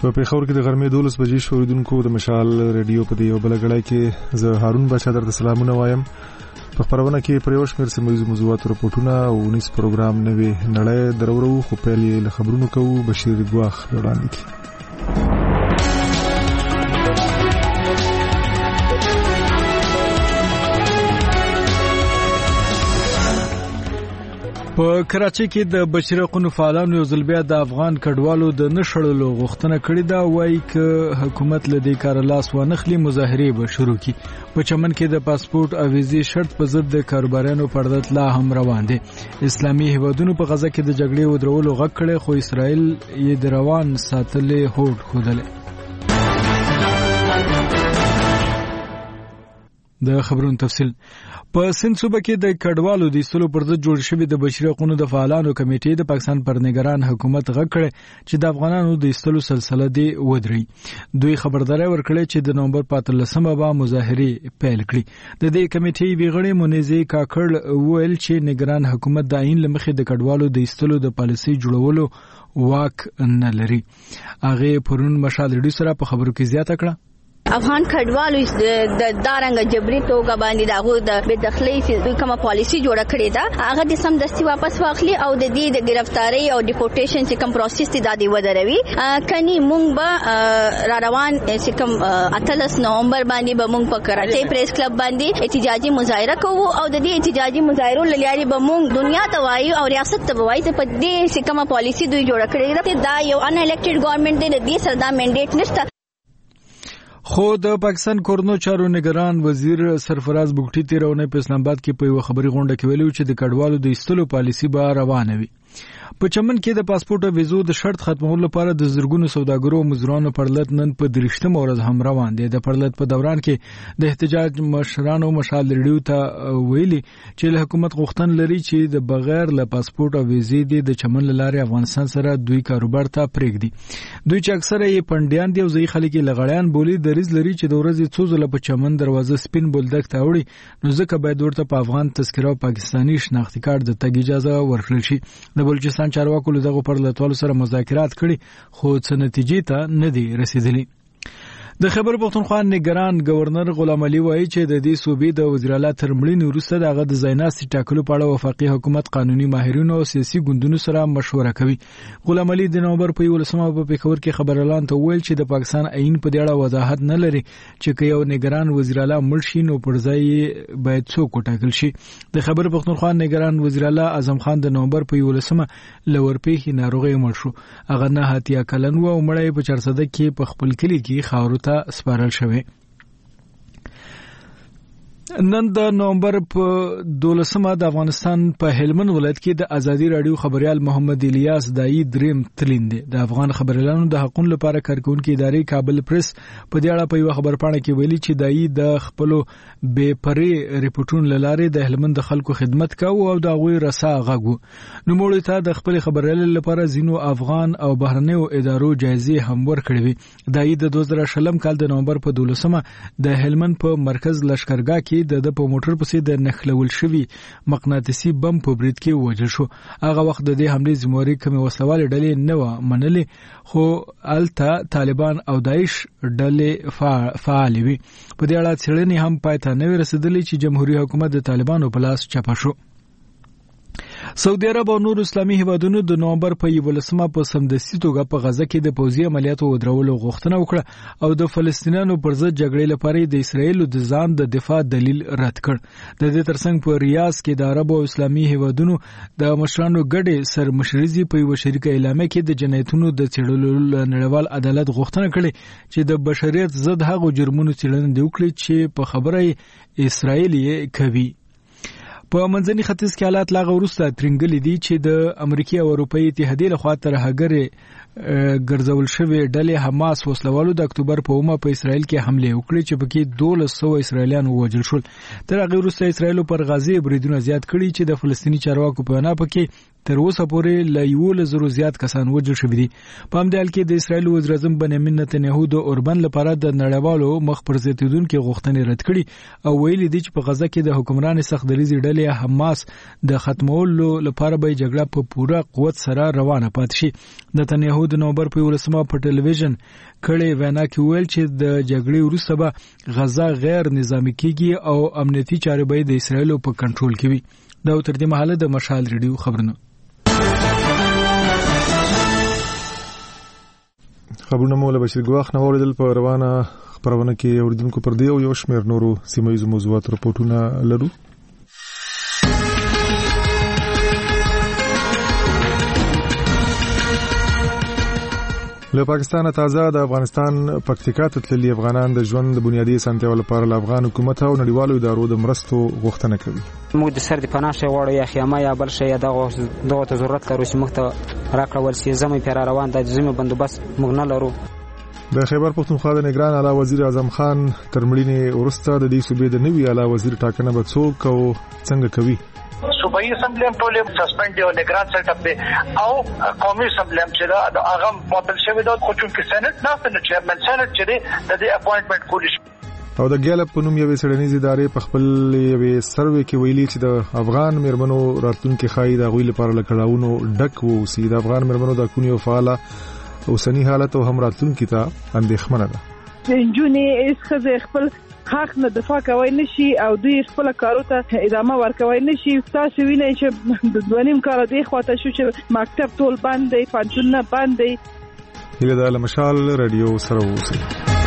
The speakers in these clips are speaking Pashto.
په پیښور کې د غرمې 12 بجې شوریدونکو د مشال ریډیو په دی یو بل غړای کې زه هارون بچا درته سلامونه وایم. په خبرونه کې پر یو شمېر سیمه موضوعات راپورټونه او نس پروګرام نوي نړۍ درورو خو پیلې له خبرونو کوو. بشیر ګواخ وړاندې کی. په کراچۍ کې د بشري حقوقو فعالانو یو ځل بیا د افغان کډوالو د نشړلو غوښتنه کړې ده. وایي چې حکومت له دې کار لاس وانخلي مظاهرې به شروع کړي. په چمن کې د پاسپورت او ویزې شرط په ضد د کاروبارانو پردت لا هم روان دي. اسلامي هیوادونو په غزه کې د جګړې ودرولو غږ کړي خو اسرائیل یې د روان ساتلې هوډ خوده. د خبرونو تفصیل په سند صوبه کې د کډوالو د ایستلو پر ضد جوړ شوی د بشري حقوقو د فعالانو کمیټې د پاکستان پر نگران حکومت غږ کړی چې د افغانانو د ایستلو سلسله دی ودري. دوی خبرداري ورکړي چې د نومبر 15 به مظاهرې پیل کړي. د دې کمیټې ویغړې منیزي کاکړ ویل چې نگران حکومت د عین لمخې د کډوالو د ایستلو د پالیسي جوړولو واک نه لري. هغه پرون مشال ریډیو سره په خبرو کې زیاته کړه. افغان کډوالو د دارنګ جبري توګه باندې دغه د بدخلي چې کومه پالیسي جوړه کړې ده هغه د سم دستي واپس واخلي او د دې د گرفتاری او ډیپورټیشن چې کوم پروسس دی د ودروي. کني مونږ به را روان چې کوم 18 نومبر باندې به مونږ په کراچۍ پریس کلب باندې احتجاجي مظاهره کوو او د دې احتجاجي مظاهرو لاري به مونږ دنیا ته وایو او ریاست ته وایو چې په دې چې کومه پالیسي دوی جوړه کړې ده دا یو ان الیکټډ ګورنمنت دی د دې سره دا منډیټ نشته. خو د پاکستان کورنو چارو نگران وزیر سرفراز بوګټي تیرونه په اسلام آباد کې په یو خبري غونډه کې ویلو چې د کډوالو د ایستلو پالیسي به روانه وي. په چمن کې د پاسپورت او ویزو د شرط ختمولو لپاره د زرګونو سوداګرو او مزدورانو پرلط نن په 3 ورځ هم روان دي. د پرلط په دوران کې د احتجاج مشرانو مشال ریډیو ته ویلي چې له حکومت غوښتن لري چې د بغیر له پاسپورت او ویزې د چمن لارې افغانستان سره دوی کاروبار ته پرېږدي. دوی چې اکثره یې پندیان دي او ځای خلک یې لغړیان بولی دریز لري چې د ورځې څو ځله په چمن دروازه سپین بولدک ته وړي نو ځکه باید ورته په افغان تذکره او پاکستانی شناختی کارت د تګ اجازه ورکړل شي. د بلوچستان چارواکو له دغه پرلطوالو سره مذاکرات کړي خو څه نتیجې ته نه دي رسیدلي. د خیبر پختونخوا نگران گورنر غلام علي وایي چې د دې صوبې د وزیر اعلی تر مړینې وروسته دغه د ځایناستي ټاکلو په اړه وفاقي حکومت قانوني ماهرینو او سیاسي ګوندونو سره مشوره کوي. غلام علي د نومبر په 11 په پیښور کې خبر اعلان ته ویل چې د پاکستان عین په دې اړه وضاحت نه لري چې یو نگران وزیر اعلی مړ شي نو پر ځای باید څوک وټاکل شي. د خیبر پختونخوا نگران وزیر اعلی اعظم خان د نومبر په 11 لورپېخي ناروغي مړ شو. هغه نه هاتیا کلن و او مړی په 400 کې په خپل کلی کې خاورو سپارل شوی. نن د نومبر په 12 د افغانستان په هلمند ولایت کې د ازادي رادیو خبريال محمد الیاس دای دریم تلیند د افغان خبريالانو د حقوقو لپاره کارکونکو ادارې کابل پریس په دې اړه په یو خبرپاڼه کې ویلي چې دای د خپل بے پرې ریپورتونو لاره د هلمند خلکو خدمت کوي او د غوي رسا غغو نو موږ ته د خپل خبريال لپاره زینو افغان او بهرنیو ادارو جایزې هم ورکړې. دای د 2020 کال د نومبر په 12 د هلمند په مرکز لشکرګاه کې د په موټر پسې د نخلول شوی مقناطیسي بم په برید کې وژل شو. هغه وخت د دې حمله زموري کومه وسوال ډلې نه و منلې خو الته طالبان او داعش ډلې فعال وي. په دې اړه څېړنې هم پای ته نه رسیدلې چې جمهوریت حکومت د طالبانو په لاس چاپه شو. سعودي عرب او نور اسلامي هیوادونو د نومبر په 11 په سمدستي توګه په غزه کې د پوځي عملیاتو ودرولو غوښتنه وکړه او د فلسطینیانو پر ضد جګړې لپاره د اسرایل د ځان د دفاع دلیل رد کړ. د دې ترڅنګ په ریاض کې د عرب او اسلامي هیوادونو د مشرانو ګډې سرمشريزي په یو شریکه اعلامیه کې د جنایتونو د څېړلو نړیوال عدالت غوښتنه کړې چې د بشریت ضد هغو جرمونو څېړنه وکړي چې په خبره اسرایل یې کوي. په منځني ختیځ کې حالات لا غوړسته ترنګلې دي چې د امریکای او اروپאי اتحادیې لخوا تر هغه ګرځول شوی ډلې حماس وسلوالو د اکتوبر په 1 په اسرائیل کې حمله وکړه چې پکې 1200 اسرائیلیان وژل شول. تر هغه وروسته اسرائیل پر غزه بریدونه زیات کړي چې د فلسطینی چارواکو په وینا پکې تر اوسه پورې ل 1,000 زیات کسان وژل شوي دي. په همدې حال کې د اسرایل وزیر اعظم بنیامین نتنیاهو د اوربن لپاره د نړیوالو مخ پر زیاتیدونکو غوښتنې رد کړي او ویلي دي چې په غزه کې د حکمران سخت دریزي ډلې حماس د ختمولو لپاره به جګړه په پوره قوت سره روانه پاتې شي. نتنیاهو د نومبر په 11 په ټلویزیون کړي وینا کې ویل چې د جګړې وروسته به غزه غیر نظامی کیږي او امنیتي چارې به د اسرایل په کنټرول کې وي. دا تر دې مهاله د مشال ریډیو خبرونه مولا بشیر ګواخ نو اوریدل په روانه خبرونه کې اوریدونکو پر دی او یو شمېر نورو سیمایي موضوعات راپورټونه لرو. له پاکستان تازه د افغانستان پکتیکا ته تللي افغانان د ژوند د بنیادي اسانتیاو لپاره له افغان حکومت او نړیوالو ادارو د مرستو غوښتنه کوي. موږ د سر د پناه شي غواړو یا خیمه یا بل شي دغه ته ضرورت لرو چې موږ ته راکړول شي. زموږ پر روان د زموږ بندوبست موږ نه لرو. د خیبر پختونخوا د نگران اعلی وزیر اعظم خان تر مړینې وروسته د دې صوبې د نوي اعلی وزیر ټاکنه به څوک او څنګه کوي. صوبایي اسمبلی هم ټول سسپند دی او نگران سیټ اپ دی او قومي اسمبلی هم چې دا هغه معطل شوی دی خو چې سېنات نه سېنات چیرمن سېنات چې د دې اپوینټمنټ کولی شي. او د ګیلپ په نوم یوې سړنیزې ادارې په خپل یوې سروې کې ویلي چې د افغان میرمنو راتلونکي ښایي د هغوی لپاره له کړاوونو ډک واوسي. د افغان میرمنو د حقونو یو فعاله اوسنی حالت او هم راتلونکي ته اندېښمنه ده. نجونې ښځې خپل حق نه دفاع کوي نشي او دوی خپل کارو ته ادامه ورکوي نشي. تاسو وینئ چې د دویم کار دی خواته شو چې مکتب ټول بند دی، پنځونه بند دی. هله د مشال رادیو سره اوسئ.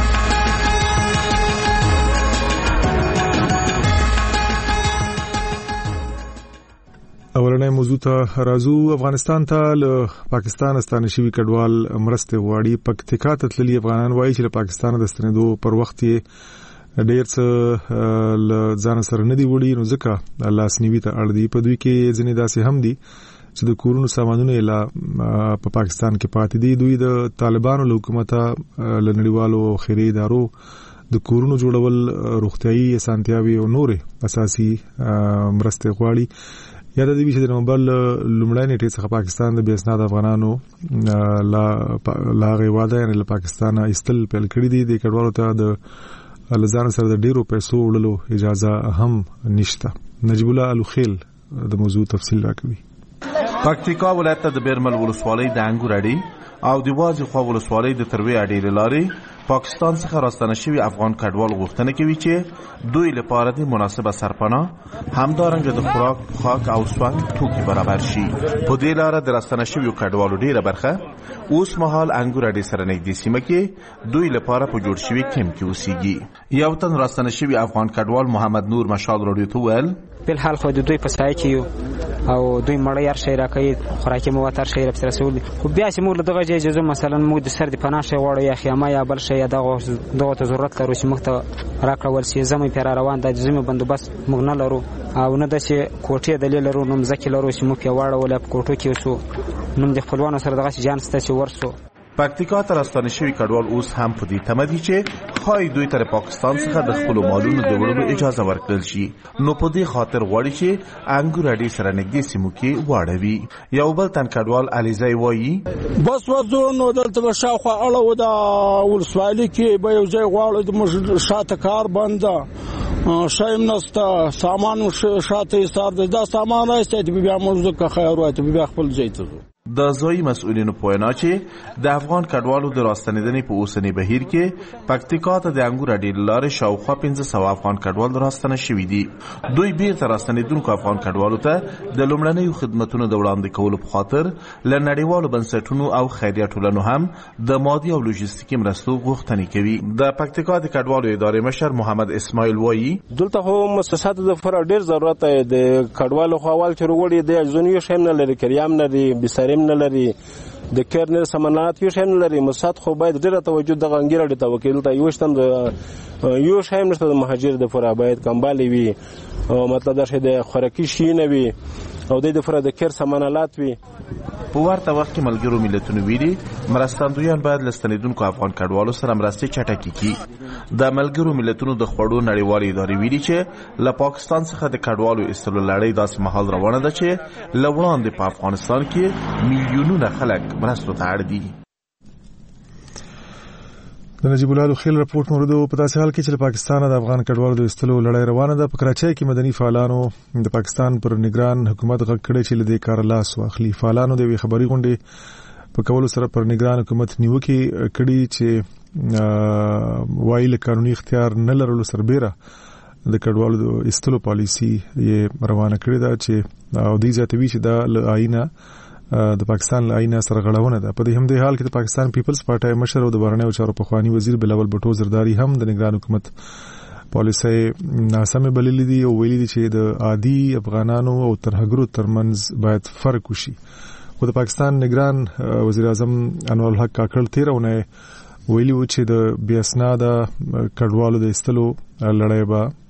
اولنې موضوع ته راځو. افغانستان ته له پاکستان ستانه شوی کډوال مرسته غواړي. پکتیکا ته تللي افغانان وایي چې له پاکستان د ستنېدو پر وخت یې ډېر څه له ځان سره نه دی وړي نو ځکه لاسنیوي ته اړ دي. په دوی کې ځینې داسې هم دي چې د کورونو سامانونه یې په پاکستان کې پاتې دي. دوی د طالبانو له حکومته له نړیوالو او خیري ادارو د کورونو جوړول، روغتيایي اسانتیاوي او نورې اساسي مرسته غواړي. یا د دې چې د نومبر لومړۍ نیټې څخه پاکستان د بې اسناد افغانانو لا غواده یعنی له پاکستان ایستل پیل کړی دي. د کډوالو ته د لزان سره د ډیرو پیسو وړلو اجازه هم نشته. نجیب الله الوخیل د موضوع تفصیل راکوي. پکتیکا ولایت د بیرمل ولسوالۍ د انګور اډې او د وازی خوا ولسوالۍ د تروي اډې لارې پاکستان څخه راستنه شوی افغان کډوال غوښتنه کوي چې دوی لپاره د مناسبه سرپناه همدارنګه د خوراک، خاک او سوند توکي برابر شي. په دې لار د راستنه شوی کډوالو ډیره برخه اوس مهال انګور اډې سره نږدې سیمه کې دوی لپاره په جوړ شوی کیمپ کې اوسېږي. یو تن راستنه شوی افغان کډوال محمد نور مشال رادیو ته ویل په حال خو د دوی په سایه کې او دوی مړی هر شی راکوي، خوراکي مواد هر شی راپسې رسول دي. خو بیا چې موږ له دغه اجازه مثلا موږ د سر د پناه شی غواړو یا خیمه یا بل شی دغه ته ضرورت لرو چې موږ ته راکړول شي. زموږ پر روان د زموږ بندوبست موږ نه لرو او نه د چې کوټې دلیل لرو نو مزکه لرو چې موږ پیواړه ولا کوټو کې وسو نو د خپلوانو سره دغه جان ست چې ورسو. پکتیکا ته راستنه شوی کډوال اوس هم په دې تمه دي چې خای دوی تر پاکستان څخه د خپل مالونو د وړلو اجازه ورکړل شي. نو په دې خاطر غواړي چې انګور اډې سره نږدې سیمو کې واړوي. یو بل تن کډوال علیزی وایي بس ورځو نو دلته شاوخوا اړه و د ولسوالۍ کې به یو ځای غواړو د شاته کار بنده شایم نسته سامان شاته ایستار دا سامان راځي بیا موږ که خیر وایي بیا خپل ځای ته د ځایي مسؤلینو په وینا چې د افغان کډوالو د راستنېدنې په اوسني بهیر کې پکتیکا ته د انګور اډې لارې شاوخوا 1500 افغان کډوال راستنه شوي دي. دوی بیرته راستنېدونکو افغان کډوالو ته د لومړنیو خدمتونو د وړاندې کولو په خاطر له نړیوالو بنسټونو او خیریه ټولنو هم د مادي او لوجستیکي مرستو غوښتنې کوي. د پکتیکا د کډوالو ادارې مشر محمد اسماعیل وایي دلته خو مؤسساتو د فرع ډیر ضرورت دی. د کډوالو خو اول چې وروړي د ځونیو شیم نه لري، کریام نه لري، بساریم نه لري د کیرنل سمانات یو شین لري موساد خو باید ډیره توجه د غنګیره د توکل ته یو شتم د یو شایم نشته د مهاجر د فورا باید کمبالي وي او مطلب دا شه د خوراکي شي نه وي او د فورا د کیر سمانات وي. په ورته وخت کې ملګرو ملتونو ویلي مرستندویان باید له ستنېدونکو افغان کډوالو سره مرستې چټکې کړي. د ملګرو ملتونو د خوړو نړیوالې ادارې ویلي چې له پاکستان څخه د کډوالو ایستلو لړۍ داسې مهال روانه ده چې له وړاندې په افغانستان کې میلیونونه خلک مرستو ته اړ دي. د نجیب الله لوخیل رپورټ موردو په داسې حال کې چې پاکستان د افغان کډوالو د ایستلو لړۍ روانه ده. په کراچۍ کې مدني فعالانو د پاکستان پر نگران حکومت غږ کړی چې له دې کار لاس واخلي. فعالانو د خبري غونډې په کولو سره پر نگران حکومت نیوکه کړي چې وایي له قانوني اختیار نه لرلو سربېره د کډوالو د ایستلو پالیسي یې روانه کړې ده چې او دې ځاتوي چې د آئینه د پاکستان آئینه سره غړونه ده. په دې هم د حال کې د پاکستان پیپلز پارټي مشر او د بهرنیو چارو پخوانی وزیر بلاول بټو زرداری هم د نگران حکومت پالیسي ناسمه بللې دي او ویلي دي چې د عادي افغانانو او ترهګرو ترمنځ باید فرق وشي. خو د پاکستان نگران وزیر اعظم انور الحق کاکړ تیرونه ویلي و چې د بې اسناده کډوالو د ایستلو لړۍ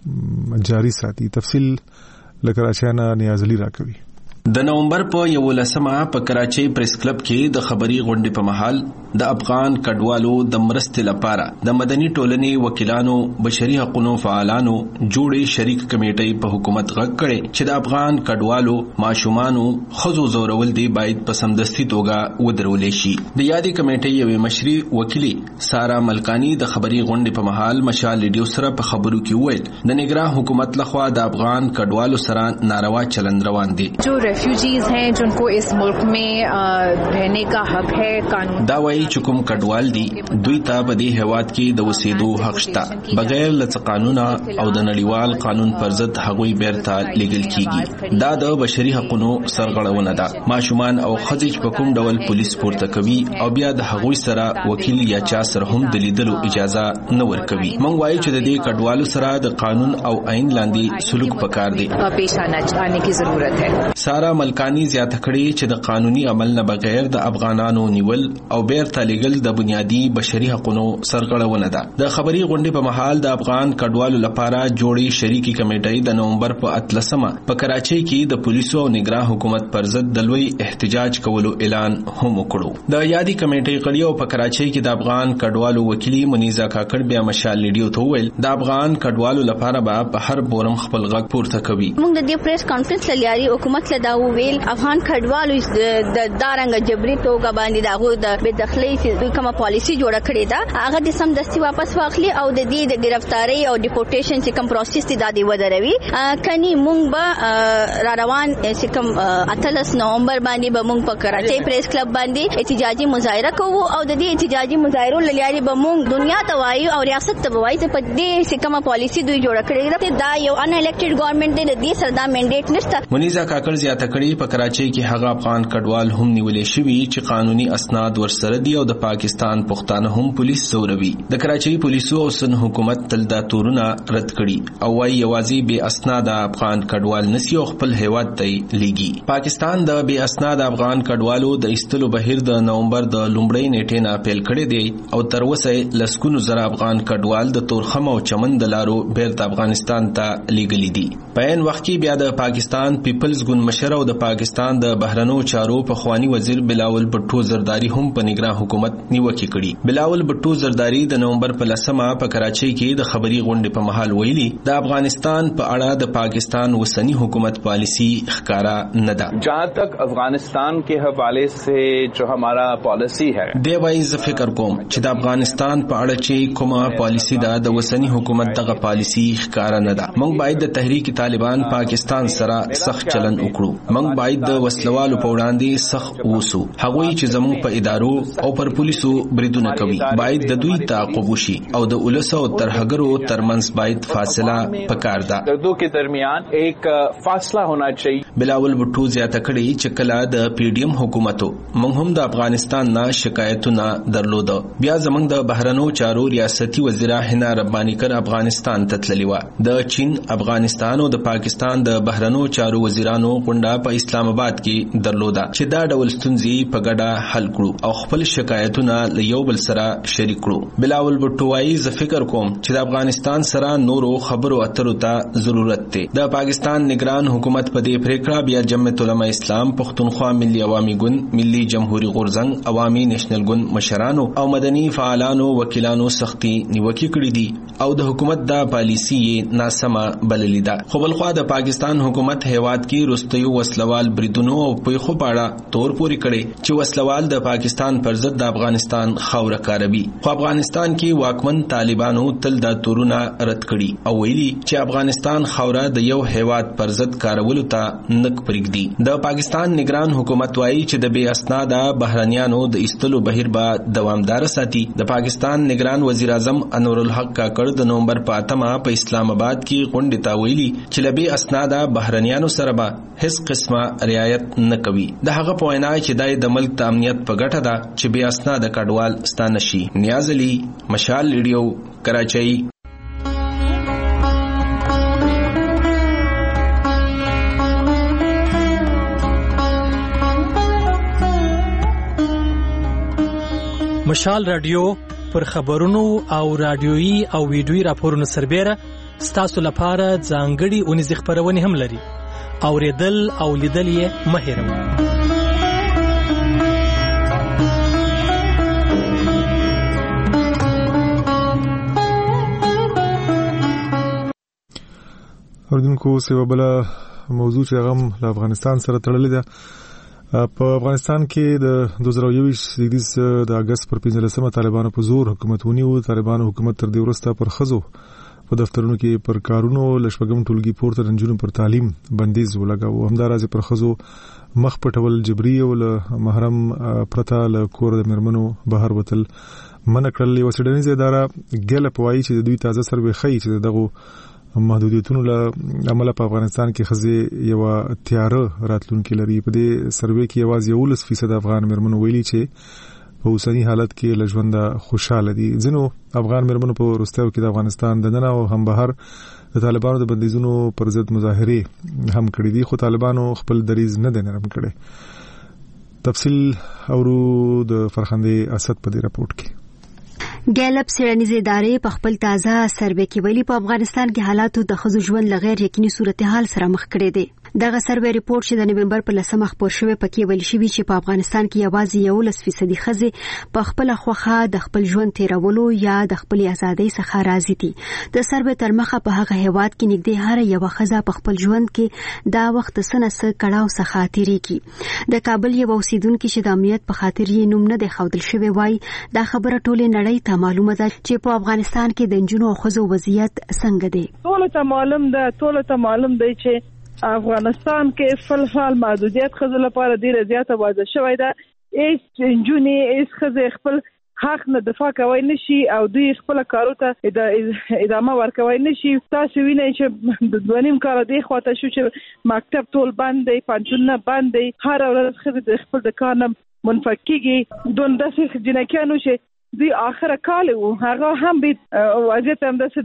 به جاري ساتي. تفصیل له کراچۍ نه نیاز علي راکوي. د نومبر په 11 په کراچۍ پریس کلب کې د خبري غونډې په محل د افغان کډوالو د مرستې لپاره د مدني ټولنې وکیلانو بشري حقوقو فعالانو جوړې شریک کمیټې په حکومت غږ کړي چې د افغان کډوالو ماشومانو خزو زورول دی باید په سمدستي توګه ودرولې شي. د یادې کمیټې یوې مشري وکیلي سارا ملکانی د خبري غونډې په محل مشال ریډیو سره په خبرو کې وویل د نگران حکومت لخوا د افغان کډوالو سره ناروا چلند روان دي. रेफ्यूजीज हैं जिनको इस मुल्क में रहने का हक है कानून دا وایي چې کوم کډوال دي دوی ته په دې هیواد کې د اوسېدو حق شته بغیر له قانونا او د نړیوال قانون پر ضد هغوی بیرته لیږل کیږي. دا د بشري حقوقو سرغړونه ده. ماشومان او ښځې په کوم ډول پولیس پورته کوي او بیا د هغوی سره وکیل یا چا سره هم د لیدلو اجازه نه ورکوي. موږ وایو چې د دې کډوالو سره د قانون او آئین لاندې سلوک پکار دی پیش آنے کی ضرورت ہے. سارا ملکانی زیاته کړي چې د قانوني عمل نه بغیر د افغانانو نیول او بیرته لیږل د بنیادی بشري حقوقو سرغړونه ده. د خبري غونډې په محل د افغان کډوالو لپاره جوړې شریکی کمیټې د نومبر په 13 په کراچۍ کې د پولیسو او نگران حکومت پر ضد د لوی احتجاج کولو اعلان هم وکړو. د یادې کمیټې غړي او په کراچۍ کې د افغان کډوالو وکیلی منیزا کاکړ بیا مشال لیډیو ته ویل د افغان کډوالو لپاره به په هر فورم خپل غږ پورته کوي. موږ د دې پریس کانفرنس لري حکومت له دا ویل افغان کډوالو د دارنګ جبري توګه باندې دغه د بدخلي چې دوی کومه پالیسي جوړه کړې ده هغه د سم دستي واپس واخلي او د دې د گرفتاری او ډیپورټیشن چې کوم پروسس دی د ودروي. کني موږ به را روان چې کوم 18 نومبر باندې به موږ په کراچۍ پریس کلب باندې احتجاجي مظاهره کوو او د دې احتجاجي مظاهرو لاري به موږ دنیا ته وایو او ریاست ته وایو چې په دې چې کومه پالیسي دوی جوړه کړې ده دا یو ان الیکټډ ګورنمنت دی د دې سره دا منډیټ نشته. منیزا کاکړ زیاته کړي په کراچۍ کې هغه افغان کډوال هم نیولې شوی چې قانوني اسناد ورسره دي او د پاکستان پښتانه هم پولیس زوروي. د کراچۍ پولیسو او سن حکومت تل دا تورونه رد کړي او وايي یوازې بے اسناد افغان کډوال نسی او خپل هیواد ته لیږي. پاکستان د بے اسناد افغان کډوالو د ایستلو بهیر د نومبر د لومړۍ نیټې نه اپیل کړی دی او تر اوسه لسګونو زره افغان کډوال د تورخم او چمن د لارو بیرته افغانستان ته لیږلي دي. په عین وخت کې بیا د پاکستان پیپلز ګوند مشر او د پاکستان د بهرنیو چارو پخوانی وزیر بلاول بټو زرداری هم په نگران حکومت نیوکه کړي. بلاول بټو زرداری د نومبر په 10 په کراچۍ کې د خبري غونډې په محل ویلي د افغانستان په اړه د پاکستان وسنی حکومت پالیسی ښکارا نه ده. جہاں تک افغانستان کے حوالے سے جو ہمارا پالیسی ہے دی وایي زه فکر کوم چې د افغانستان په اړه چې کومه پالیسی ده د وسنی حکومت دغه پالیسی ښکارا نه ده. موږ باید د تحریک طالبان پاکستان سره سخت چلن وکړو. موږ باید د وسلوالو په وړاندې سخت اوسو. هغوی چې زموږ په ادارو او پر پولیسو بریدونه کوي باید د دوی تعقیب وشي او د ولس او ترهګرو ترمنځ باید فاصله پکار ده. دو کے درمیان ایک فاصلہ ہونا چاہیے. بلاول بټو زیاته کړي چې کله د PDM حکومتو موږ هم د افغانستان نه شکایتونه درلود. بیا زموږ د بهرنیو چارو ریاستي وزیر حنا ربانی کر افغانستان ته تللی و. د چین، افغانستان او د پاکستان د بهرنیو چارو وزیرانو غونډه په اسلام آباد کې درلوده چې دا ډول ستونزې په ګډه حل کړو او خپل شکایتونه له یو بل سره شریک کړو. بلاول بټو وايي زه فکر کوم چې د افغانستان سره نورو خبرو اترو ته ضرورت دی. د پاکستان نگران حکومت په دې پریکړه بیا جمعیت علماء اسلام، پښتونخوا ملي عوامي ګوند، ملي جمهوریت غورځنګ، عوامي نېشنل ګوند مشرانو او مدني فعالانو وکیلانو سختي نیوکه کړې دي او د حکومت دا پالیسی یې ناسمه بللې ده. خو بلخوا د پاکستان حکومت هیواد کې رستیو وسلوال بریدونو او پیښو پاړه تور پوري کړي چې وسلوال د پاکستان پر ضد د افغانستان خاوره کاروي. خو افغانستان کې واکمن طالبانو تل دا تورونه رد کړي او ویلي چې افغانستان خاوره د یو هیواد پر ضد کارولو ته نک پرېږدي. د پاکستان نگران حکومت وايي چې د بې اسناده بهرنیانو د ایستلو بهیر به دوامدار ساتي. د پاکستان نگران وزیر اعظم انور الحق کاکړ د نومبر په 8 په اسلام آباد کې غونډه ته ویلي چې له بې اسناده بهرنیانو سره به هیڅ قسمه رعایت نه کوي. د هغه په وینا چې د ملک د امنیت په ګټه ده چې بې اسناده کډوال ستانه شي. نیاز علي، مشال ریډیو، کراچۍ. مشال رادیو پر خبرونو او رادیويي او ویډیويي راپورونو سربېره ستاسو لپاره ځانګړي اونیز خبرونه هم لري. اوریدل او لیدل یې مه هېروئ. اوردونکو سیوا بل موضوع چې هغه له افغانستان سره تړلې ده. په افغانستان کې د 2021 د اگست پر 15 طالبانو په زور حکومت ونیو. طالبانو حکومت تر دې وروسته پر خزو په دفترونو کې پر کارونو لشپګم ټولګي پورته رنجونو پر تعلیم بندیز ولګاو. همدارازه پر خزو مخ پټول جبري او له محرم پرته له کور د مرمنو بهر وتل منع کړل. یو څېړنیزه اداره ګیلپ وايي چې د دوی تازه سروې ښيي چې دغه محدودیتونو له عمله په افغانستان کې خزي یو تیاره راتلونکي لري. په دې سروې کې یوازې 19% افغان مرمنو ویلي چې په اوسنی حالت کې له ژوند خوشاله دي. ځینو افغان مرمنو په وروستیو کې د افغانستان د ننه او هم بهر د طالبانو د بندیزونو پر ضد مظاهره هم کړې دي، خو طالبانو خپل دریځ نه دی نرم کړی. تفصیل اورو د فرخندې اسد په دې راپورټ کې. ګیلپ څېړنیزې ادارې په خپل تازه سروې کې ویلي په افغانستان کې حالاتو د ښځو ژوند له غیر یقیني صورتحال سره مخ کړی دی. دغه سروې ریپورت چې د نومبر په 10 خپور شوی پکې ویل شوی چې په افغانستان کې یوازې 11% ښځې په خپل خوخه د خپل ژوند تیرولو یا د خپل ازادۍ څخه راضي دي. د سروې تر مخه په هغه هیواد کې نږدې هر یو ښځه په خپل ژوند کې دا وخت سنه کړهو څخه تیریږي. د کابل یو اوسیدونکو چې د امنیت په خاطر یې نوم نه دی ښودل شوی وایي دا خبره ټولې نړۍ ته معلومه ده چې په افغانستان کې د نجونو او ښځو وضعیت څنګه دی. ټول ته معلوم دی چې افغانستان کې فلحال محدودیت ښځو لپاره ډیره زیاته واضح شوې ده. هیڅ نجونې هیڅ ښځې خپل حق نه دفاع کوي نشي او دوی خپل کارو ته ادامه ورکوي نشي. تاسو وینئ چې د 2.5 کال دی خواته شو چې مکتب ټول بند دی، پنځونه بند دی، هر ورځ ښځې د خپل د کار نه منفک کیږي. دوه داسې جنکیانو چې دوی آخره کال وو هغه هم به وضعیت هم داسې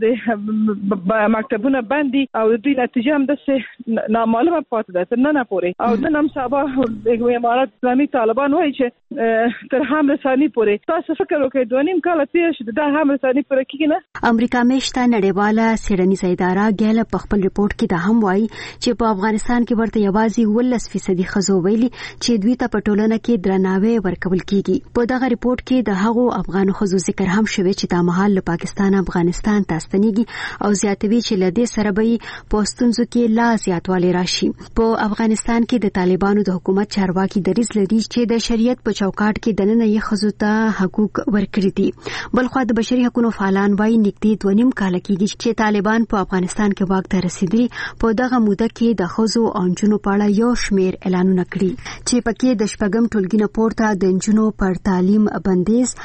دی مکتبونه بند دي او دوی نتیجه هم داسې نامعلومه پاتې ده تر ننه پورې. او د نن سبا امارات اسلامي طالبان وایي چې تر هم رساني پورې تاسو فکر وکړئ 2.5 کال تیر شو د هم رساني پورې کېږي نه. امریکا میشته نړیواله څېړنیزه اداره ګیلپ په خپل ریپورت کې دا هم وایي چې په افغانستان کې ورته یوازې 11% ښځو ویلي چې دوی ته په ټولنه کې درناوی ورکول کېږي. په دغه ریپورت کې د هغو افغانانو ښځو ذکر هم شوی چې دا مهال له پاکستان افغانستان ته ستنېږي او زیاتوي چې له دې سره به په ستونزو کې لا زیاتوالی راشي. په افغانستان کې د طالبانو د حکومت چارواکي دریځ لري چې د شریعت په چوکاټ کې د نننۍ ښځو ته حقوق ورکړي دي. بلخوا د بشري حقوقو فعالان وايي نږدې 2.5 کال کېږي چې طالبان په افغانستان کې واک ته رسیدلي. په دغه موده کې د ښځو او نجونو په اړه یو شمېر اعلانونه کړي چې پکې د شپږم ټولګي نه پورته د نجونو پر تعلیم بندیز، د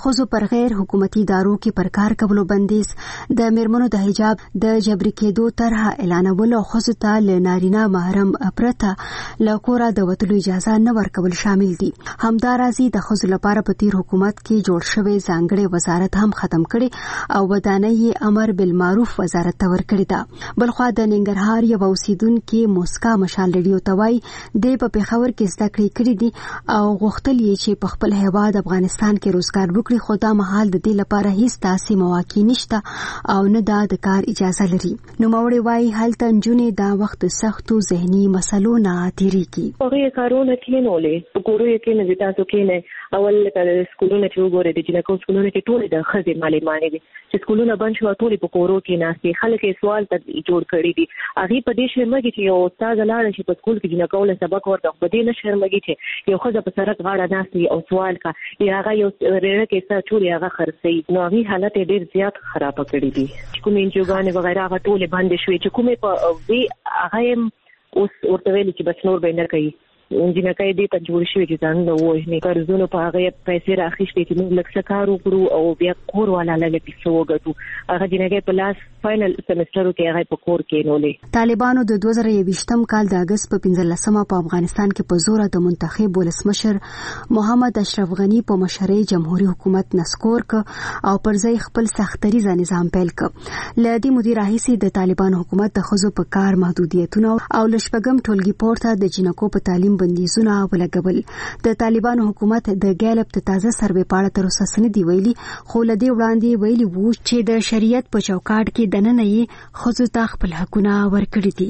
خزو پر غیر حکومتي ادارو کې پر کار کولو بندیز، د میرمنو د حجاب د جبري کېدو طرحه اعلانول او خزو ته له نارینه محرم پرته له کوره د وتلو اجازه نه ورکول شامل دي. همدارازي د خزو لپاره په تیر حکومت کې جوړ شوی ځانګړی وزارت هم ختم کړي او ودانۍ امر بالمعروف وزارت ته ورکړی ده. بلخوا د ننګرهار یو اوسیدونکو مسکا مشال ریډیو توای د په پیښور کې زده کړې کړې دي او غوښتل یې چې په خپل هیواد افغانستان کې روزګار وکړي، خو دا مهال د دې لپاره هیڅ تاسې مواقع نشته او نه د کار اجازه لري. نو موري وايي هلته نجونې دا وخت سختو ذهني مسلو نه تیریږي. هغه کارونه کینولې په کورو کې نه تاسو کې نه اول کله سکولونه چې وګورئ د جنکو سکولونه کې ټول د خځې معلمانې دي چې سکولونه بند شو ټول په کورو کې ناشې خلک یې سوال ته جوړ کړی دي. هغه په دې شرمګي چې یو استاد لاړ شي په سکول کې جنکو له سبق ورته په دې نه شرمګي چې یو خځه په سرک غاړه ناشې او سوال کا یا هغه یو رېړه کې څه چوري هغه خرڅي. نو هغه حالت ډېر زیات خراب کړی دي. کومې انجوګانې وغیرہ هغه ټول بند شوې چې کومې په وی هغه اوس ورته ویل چې بس نور به نه کوي. جنکای دې ته جوړ شوی چې ځان له وښنه قرضونو په هغه پیسې راخښتې چې موږ لکه کار وکړو او بیا کور والا له پیسو وګټو. هغه جنکای په لاس فائنل سمستر کې هغه په کور کې نولې. طالبانو د 2020م کال د اگست په 15مه په افغانستان کې په زور د منتخب ولسمشر محمد اشرف غنی په مشرۍ جمهوریت حکومت نسکور ک او پر ځای خپل سختریزه نظام پیل ک. لدی مدیر رئیس د طالبان حکومت د خزو په کار محدودیتونه او لشپګم ټولګي پورته د جنکو په تعلیم بندیزونه ولګول. د طالبانو حکومت د ګالب ته تازه سروې پاړه تر اوسه سندې ویلي، خو لدی وړاندې ویلي وو چې د شریعت په چوکاټ کې دننه یې خزو ته خپل حقونه ورکړي دي.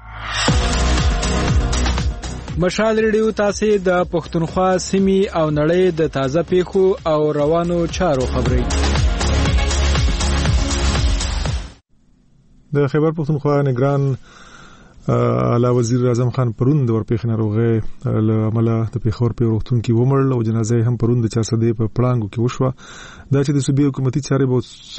مشال ریډیو تاسو د پښتونخوا سیمې او نړۍ د تازه پیښو او روانو چارو خبري. د خیبر پښتونخوا نگران اعلی وزیر اعظم خان پرون د ورپېښ ناروغي له عمله د پیښور په روغتون کې ومړل او جنازه هم پرون د 400 په پړانګو کې وشوه. دا چې د صوبې حکومتي چارې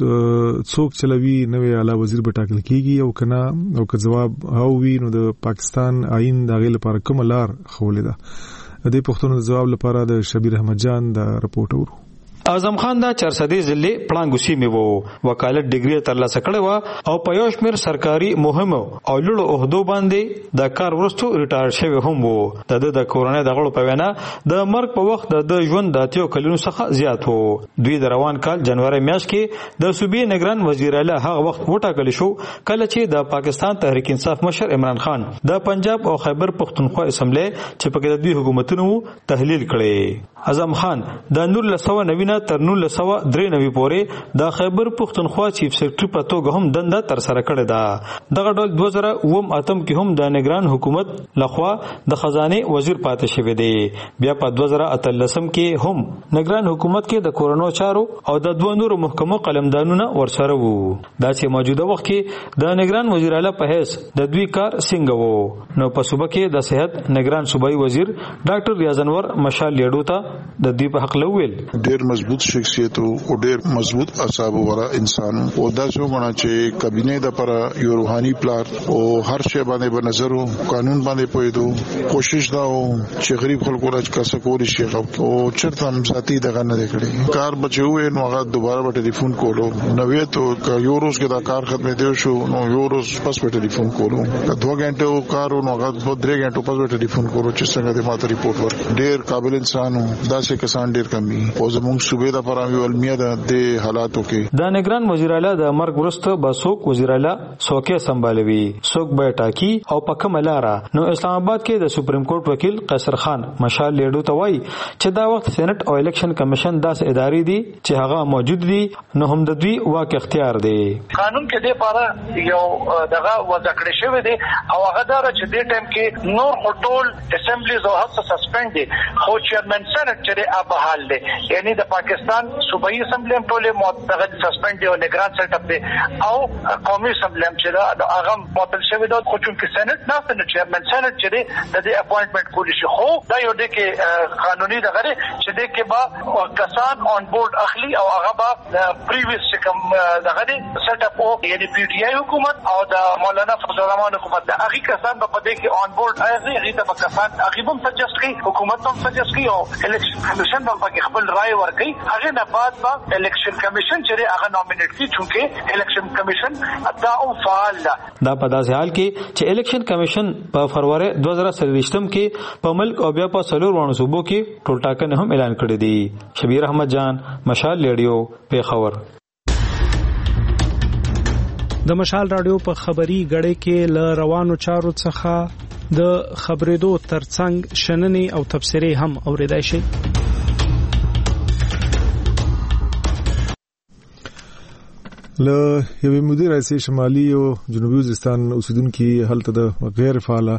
به څوک چلوي نوې اعلی وزیر به ټاکل کیږي او کنه او که جواب او وی نو د پاکستان آئین د غیل لپاره کوم لار خولې ده. د دې پښتنو جواب لپاره د شبیر احمد جان د رپورټ اورو. اعظم خان دا 400 ضلع پړانګو سیمه وو وکالت ډیګری ترلاسه کړې و او په یو شمېر سرکاري مهم او لوړو عہدو باندې د کار ورستو ریټایر شوی هم وو. د کورونې د غړو په وینا د مرګ په وخت د ژوند د اتیو کلونو څخه زیات وو. دوی د روان کال جنوري میاشت کې د صوبې نگران وزیر اعلی هغه وخت وټاکل شو کله چې د پاکستان تحریک انصاف مشر عمران خان د پنجاب او خیبر پښتونخوا اسمبلی چې په کې د دوی حکومتونو تحلیل کړي. اعظم خان د 1990 تر 1993 پورې د خیبر پښتونخوا چیف سیکریټری په توګه هم دنده تر سره کړې ده. دغه ډول 2008 کې هم د نگران حکومت لخوا د خزانه وزیر پاتې شوی دی. بیا په 2013 کې هم نگران حکومت کې د کورونو چارو او د دوه نورو محکمو قلمدانونه ورسره وو. دا چې موجوده وخت کې د نگران وزیر اعلی په حیث د دوی کار څنګه وو. نو په صوبه کې د صحت نگران صوبایي وزیر ډاکټر ریاض انور مشال لیډو ته د دې په حق لویل ډېر مضبوط شخصیت او ډېر مضبوط اعصاب والا انسان او دا څو غنا چې کابینه د پر یو روحاني پلان او هر شی باندې په نظر او قانون باندې پوهېدو کوشش دا او چې غریب خلکو راځ کا سکول شي او چرته هم ذاتي دغه نه کړی کار بچو نو هغه دوباره په ټلیفون کولو نو وی ته یو روز کې دا کار ختمه دی شو نو یو روز پس په ټلیفون کولو 2 غنټه کار نو هغه 3 غنټه پس په ټلیفون کولو چې څنګه د ماته ریپورت ورک ډېر قابل انسان دا چې کسان ډېر کمی او زموږ صوبې د پرامي علمیا د حالاتو کې د نگران وزیر اعلی د مرګ وروسته بسوک وزیر اعلی سوکه سمبالوي څوک به ټاکی او په کومه لار. نو اسلام آباد کې د سپریم کورټ وکیل قیصر خان مشال لیډو ته وایي چې دا وخت سېنات او الیکشن کمیشن داس ادارې دي چې هغه موجود دي نو هم د دوی واک اختیار دی. قانون کې د لپاره یو دغه وځکړې شوی دی او هغه دا چې د ټیم کې نور ټول اسمبلیز او هڅه سسپند دي خو چیرمن سېنات چې اب حال دی یعنی د پاکستان صوبایي اسمبلی هم ټول معتقد سسپند دی او نگران سیټ اپ دی او قومي اسمبلی هم چې دا هغه معطل شوی دی خو چې سېنات نه څنګه چیرمن سېنات چې د دې اپوینټمنټ کولی شي خو دا یو دی کې قانوني دغه چې د کې با کسان آن بورډ اخلي او هغه با پریویس کوم دغه دی سیټ اپ او یعنی پی ټی آی حکومت او د مولانا فضل الرحمن حکومت د هغه کسان په دې کې آن بورډ راځي هغه د کسان هغه هم سجست کوي حکومت هم سجست کوي او الیکشن کمیشن هم پکې خپل رائے ورکړي کوي هغه نه بعد با الیکشن کمیشن چې هغه نومینیټ کی چونکه الیکشن کمیشن دا او فعال دا په داسې حال کې چې الیکشن کمیشن په فروری 2023 کې په ملک او بیا په څلور وړو صوبو کې ټول ټاکنې هم اعلان کړې دي. شبیر احمد جان، مشال ریډیو، پیښور. د مشال رادیو په خبري غړې کې ل روانو چارو څخه د خبرېدو ترڅنګ شننې او تبصرې هم اوریدای شي. له یوې مودې راځي شمالي او جنوبي وزیرستان اوسیدونکو هلته د غیر فعال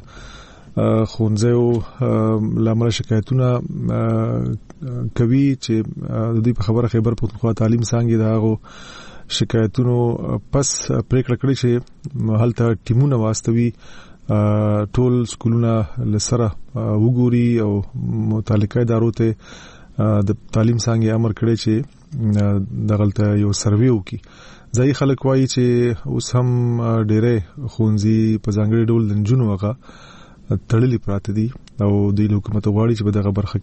خونځو لامل شکایتونه کوي چې د دې په خبره خیبر پختونخوا تعلیم څنګه دغه شکایتونو پس پریکړه کړې چې هلته ټیمونه واستوي ټول سکولونه لسره وګوري او متعلقه ادارو ته د تعلیم څنګه امر کړی چې دغلته یو سروې وکړي. ځای خلک وایي چې اوس هم ډېرې خونځي په ځانګړي ډول د نجونو هغه تړلې پراته دي او د حکومت غواړي چې په دغه برخه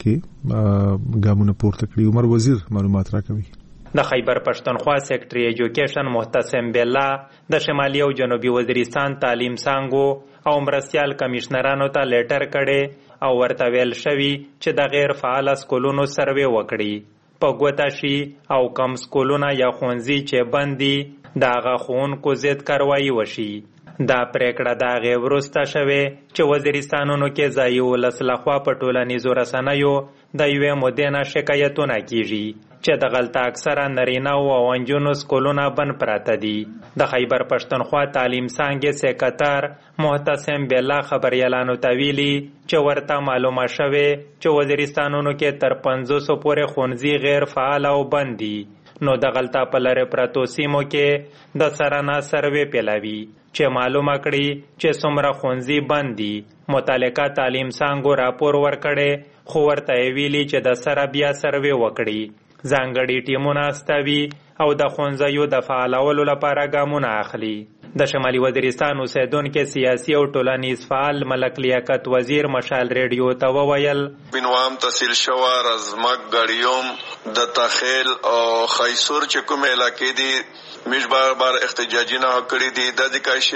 کې ګامونه پورته کړي. عمر وزیر معلومات راکوي. د خیبر پښتونخوا سیکټري ایجوکیشن محتسم بالله د شمالي او جنوبي وزیرستان تعلیم څنګه او مرستيال کمشنرانو ته لیټر کړي او ورته ویل شوی چې د غیر فعال سکولونو سروې وکړي په ګوتا شي او کم سکولونه یا خونځي چې بندي داغه خون کو زید کاروایی وشي. دا پریکړه دا غیر ورسته شوه چې وزیرستانونو کې ځای ولسلخوا په ټولنیزو رسنیو د یوې مودې نه شکایتونه کیږي چې د غلطه اکثره نارینه او انجونو سکولونه بند پراته دي. د خیبر پښتونخوا تعلیم څنګه سکرټر محتسم بالله خبريالانو ته ویلي چې ورته معلومه شوه چې وزیرستانونو کې تر 500 پورې خونځي غیر فعال او بند دي. نو د غلطه په لاره پراتو سیمو کې د سرانه سروې پیلاوي چې معلومه کړي چې څومره خونځي بند دي. متعلقه تعلیم څنګه راپور ورکړي خو ورته ویلي چې د سره بیا سروې وکړي. ځانګړي ټیمونه استوي او د خونځیو د فعالولو لپاره ګامونه اخلي. د شمالي وزیرستان اوسیدونکو سیاسي او ټولنیز فعال ملک لیاقت وزیر مشال ریډیو ته وویل بنوام تحصیل شوا رزمک غړیوم د تخیل او خیسور چې کوم علاقې دي مش بار احتجاجی نه کړی دي د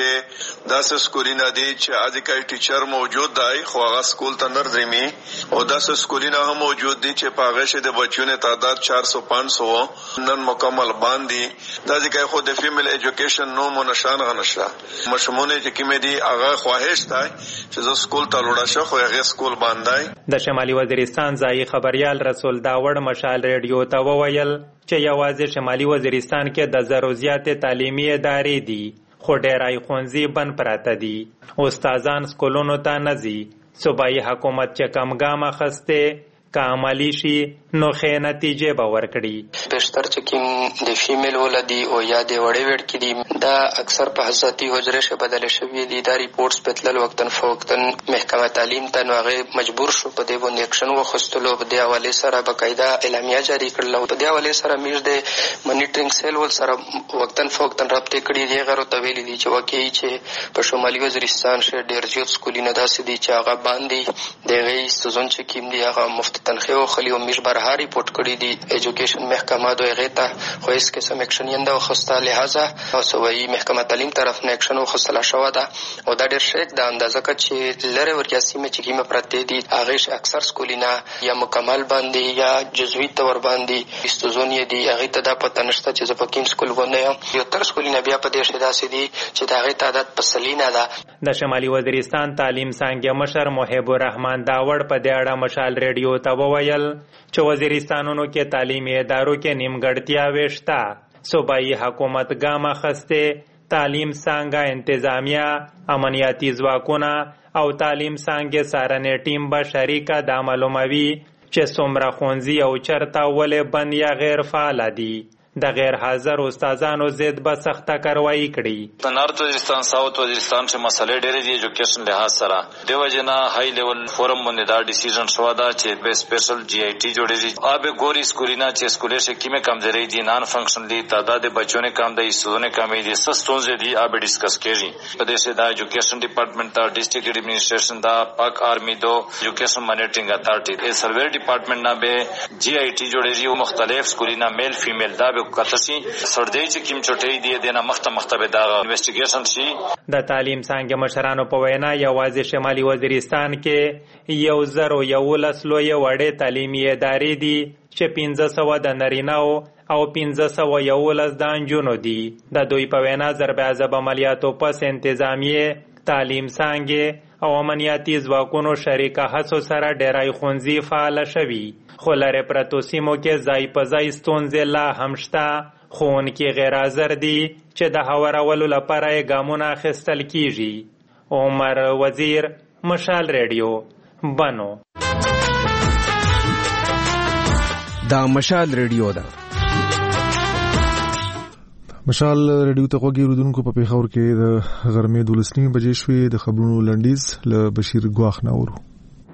ځکه داس سکولینا دي چې اځکه ټیچر موجود دی خو هغه سکول ته نرځمي او داس سکولینا هم موجود دي چې پاغه شه د بچونه تعداد 400-500 نن مکمل باندې د ځکه خو د فیمیل ایجوکیشن نو منشان غنشه مشمونه چې کیمه دي هغه خواهش دی چې زه سکول ته لوړ شم خو هغه سکول باندې. د شمالي وزیرستان ځای خبريال رسول داوړ مشال ریډیو ته وویل چې یوازې شمالي وزیرستان کې د زرو زیاتې تعلیمي ادارې دي خو ډېرای خونځي بند پراته دي. استادان سکولونو ته نه ځي. صوبایي حکومت چې کم ګام اخیسته که عملی شي نو ښې نتیجې به ورکړي. بیشتر چې کوم د فیمیل ولدي او یا د وړې وړ کې دي دا اکثر په حساسي حجره شه بدل شوی دي. دا ریپورتس په تل وختن فوقتن محکمه تعلیم ته نو هغه مجبور شو په دې باندې اکشن وخستلو. په دې حواله سره باقاعده اعلامیه جاری کړل. په دې حواله سره میږ د مانیټرینګ سیل ول سره وختن فوقتن رابطه کړي دي. غیر تویل دي چې واقعي چې په شمالي وزیرستان شه ډېر زیات سکولونه داسې دي چې هغه باندې د غي ستزون چې کیم دي هغه مفت تنخیو خلیو میش برها ریپورت کړی دی ایجوکیشن محکمه دوی غیتا خو هیڅ قسم اکشن ینده وخسته. لہذا سوی محکمه تعلیم طرف نه اکشن وخسته شو ده او دا ډیر شک د اندازه چې لره ورکیاسي مې چې کیمه پرته دي هغه اکثر سکولینا یا مکمل باندې یا جزوی تور باندې استزون دي هغه ته د پته نشته چې په کوم سکول باندې یو تر سکولینا بیا په دې شدا سي دي چې دا غي تعداد په سلینا ده. د شمالي وزیرستان تعلیم څنګه مشر محب الرحمن داوړ په دې اړه مشال ریډیو ته وویل چې وزیرستانونو کې تعلیمي ادارو کې نیمګړتیا وشته. صوبایي حکومت ګام اخیسته تعلیم څنګه انتظامیه امنیتي ځواکونه او تعلیم څنګه سارنې ټیم به شریکه د معلوموي چې څومره خونځي او چرته ولې بند یا غیر فعال دي. د غیر حاضر استادانو ضد به سخته کاروایی کړي. په نارت وزیرستان ساوث وزیرستان چې مسلې ډېرې دي ایجوکیشن لحاظ سره د وجنا های لیول فورم باندې دا ډیسیژن شو دا چې به سپیشل جی آی ټی جوړېږي. آب ګوري سکولینا چې سکولې شي کیمه کمزوري دي نان فنکشنلی تعداد بچوں نے کم دي سونه کمی دي سستونز دي آب ډیسکس کېږي. په دې سره دا ایجوکیشن ډپارټمنٹ دا ډیسټریکټ ایڈمنسټریشن دا پاک آرمی دو ایجوکیشن مانیټرینګ اتھارټي ای سرویر ډپارټمنٹ نه به جی آی ټی جوړېږي او مختلف سکولینا میل فیمیل دا به کتسي سردی چې کیم چټي دي دنه مختبه دا انویسټیګیشن شي. د تعلیم څنګه مشرانو په وینا یوازې شمالي وزیرستان کې 1011 لوی وړې تعلیمي ادارې دي چې 1500 د نارینه‌و او 1511 د نجونو دي. د دوی په وینا ضرب عذاب عملیاتو پس انتظامیه تعلیم څنګه او امنیتي ځواکونو شریکه هڅو سره ډیری ښوونځي فعال شوي، خو لرې پرتو سیمو کې ځای په ځای ستونزې لا هم شته. ښوونکي غیر حاضر دي چې د هوارولو لپاره یې ګامونه اخیستل کیږي. عمر وزیر، مشال ریډیو، بنو. دا مشال ریډیو ده. مشال ریډیو ته غوږی اورېدونکو په پیښور کې د غرمې 12 بجې شوې. د خبرونو لنډیز له بشیر ګواخ نه اورو.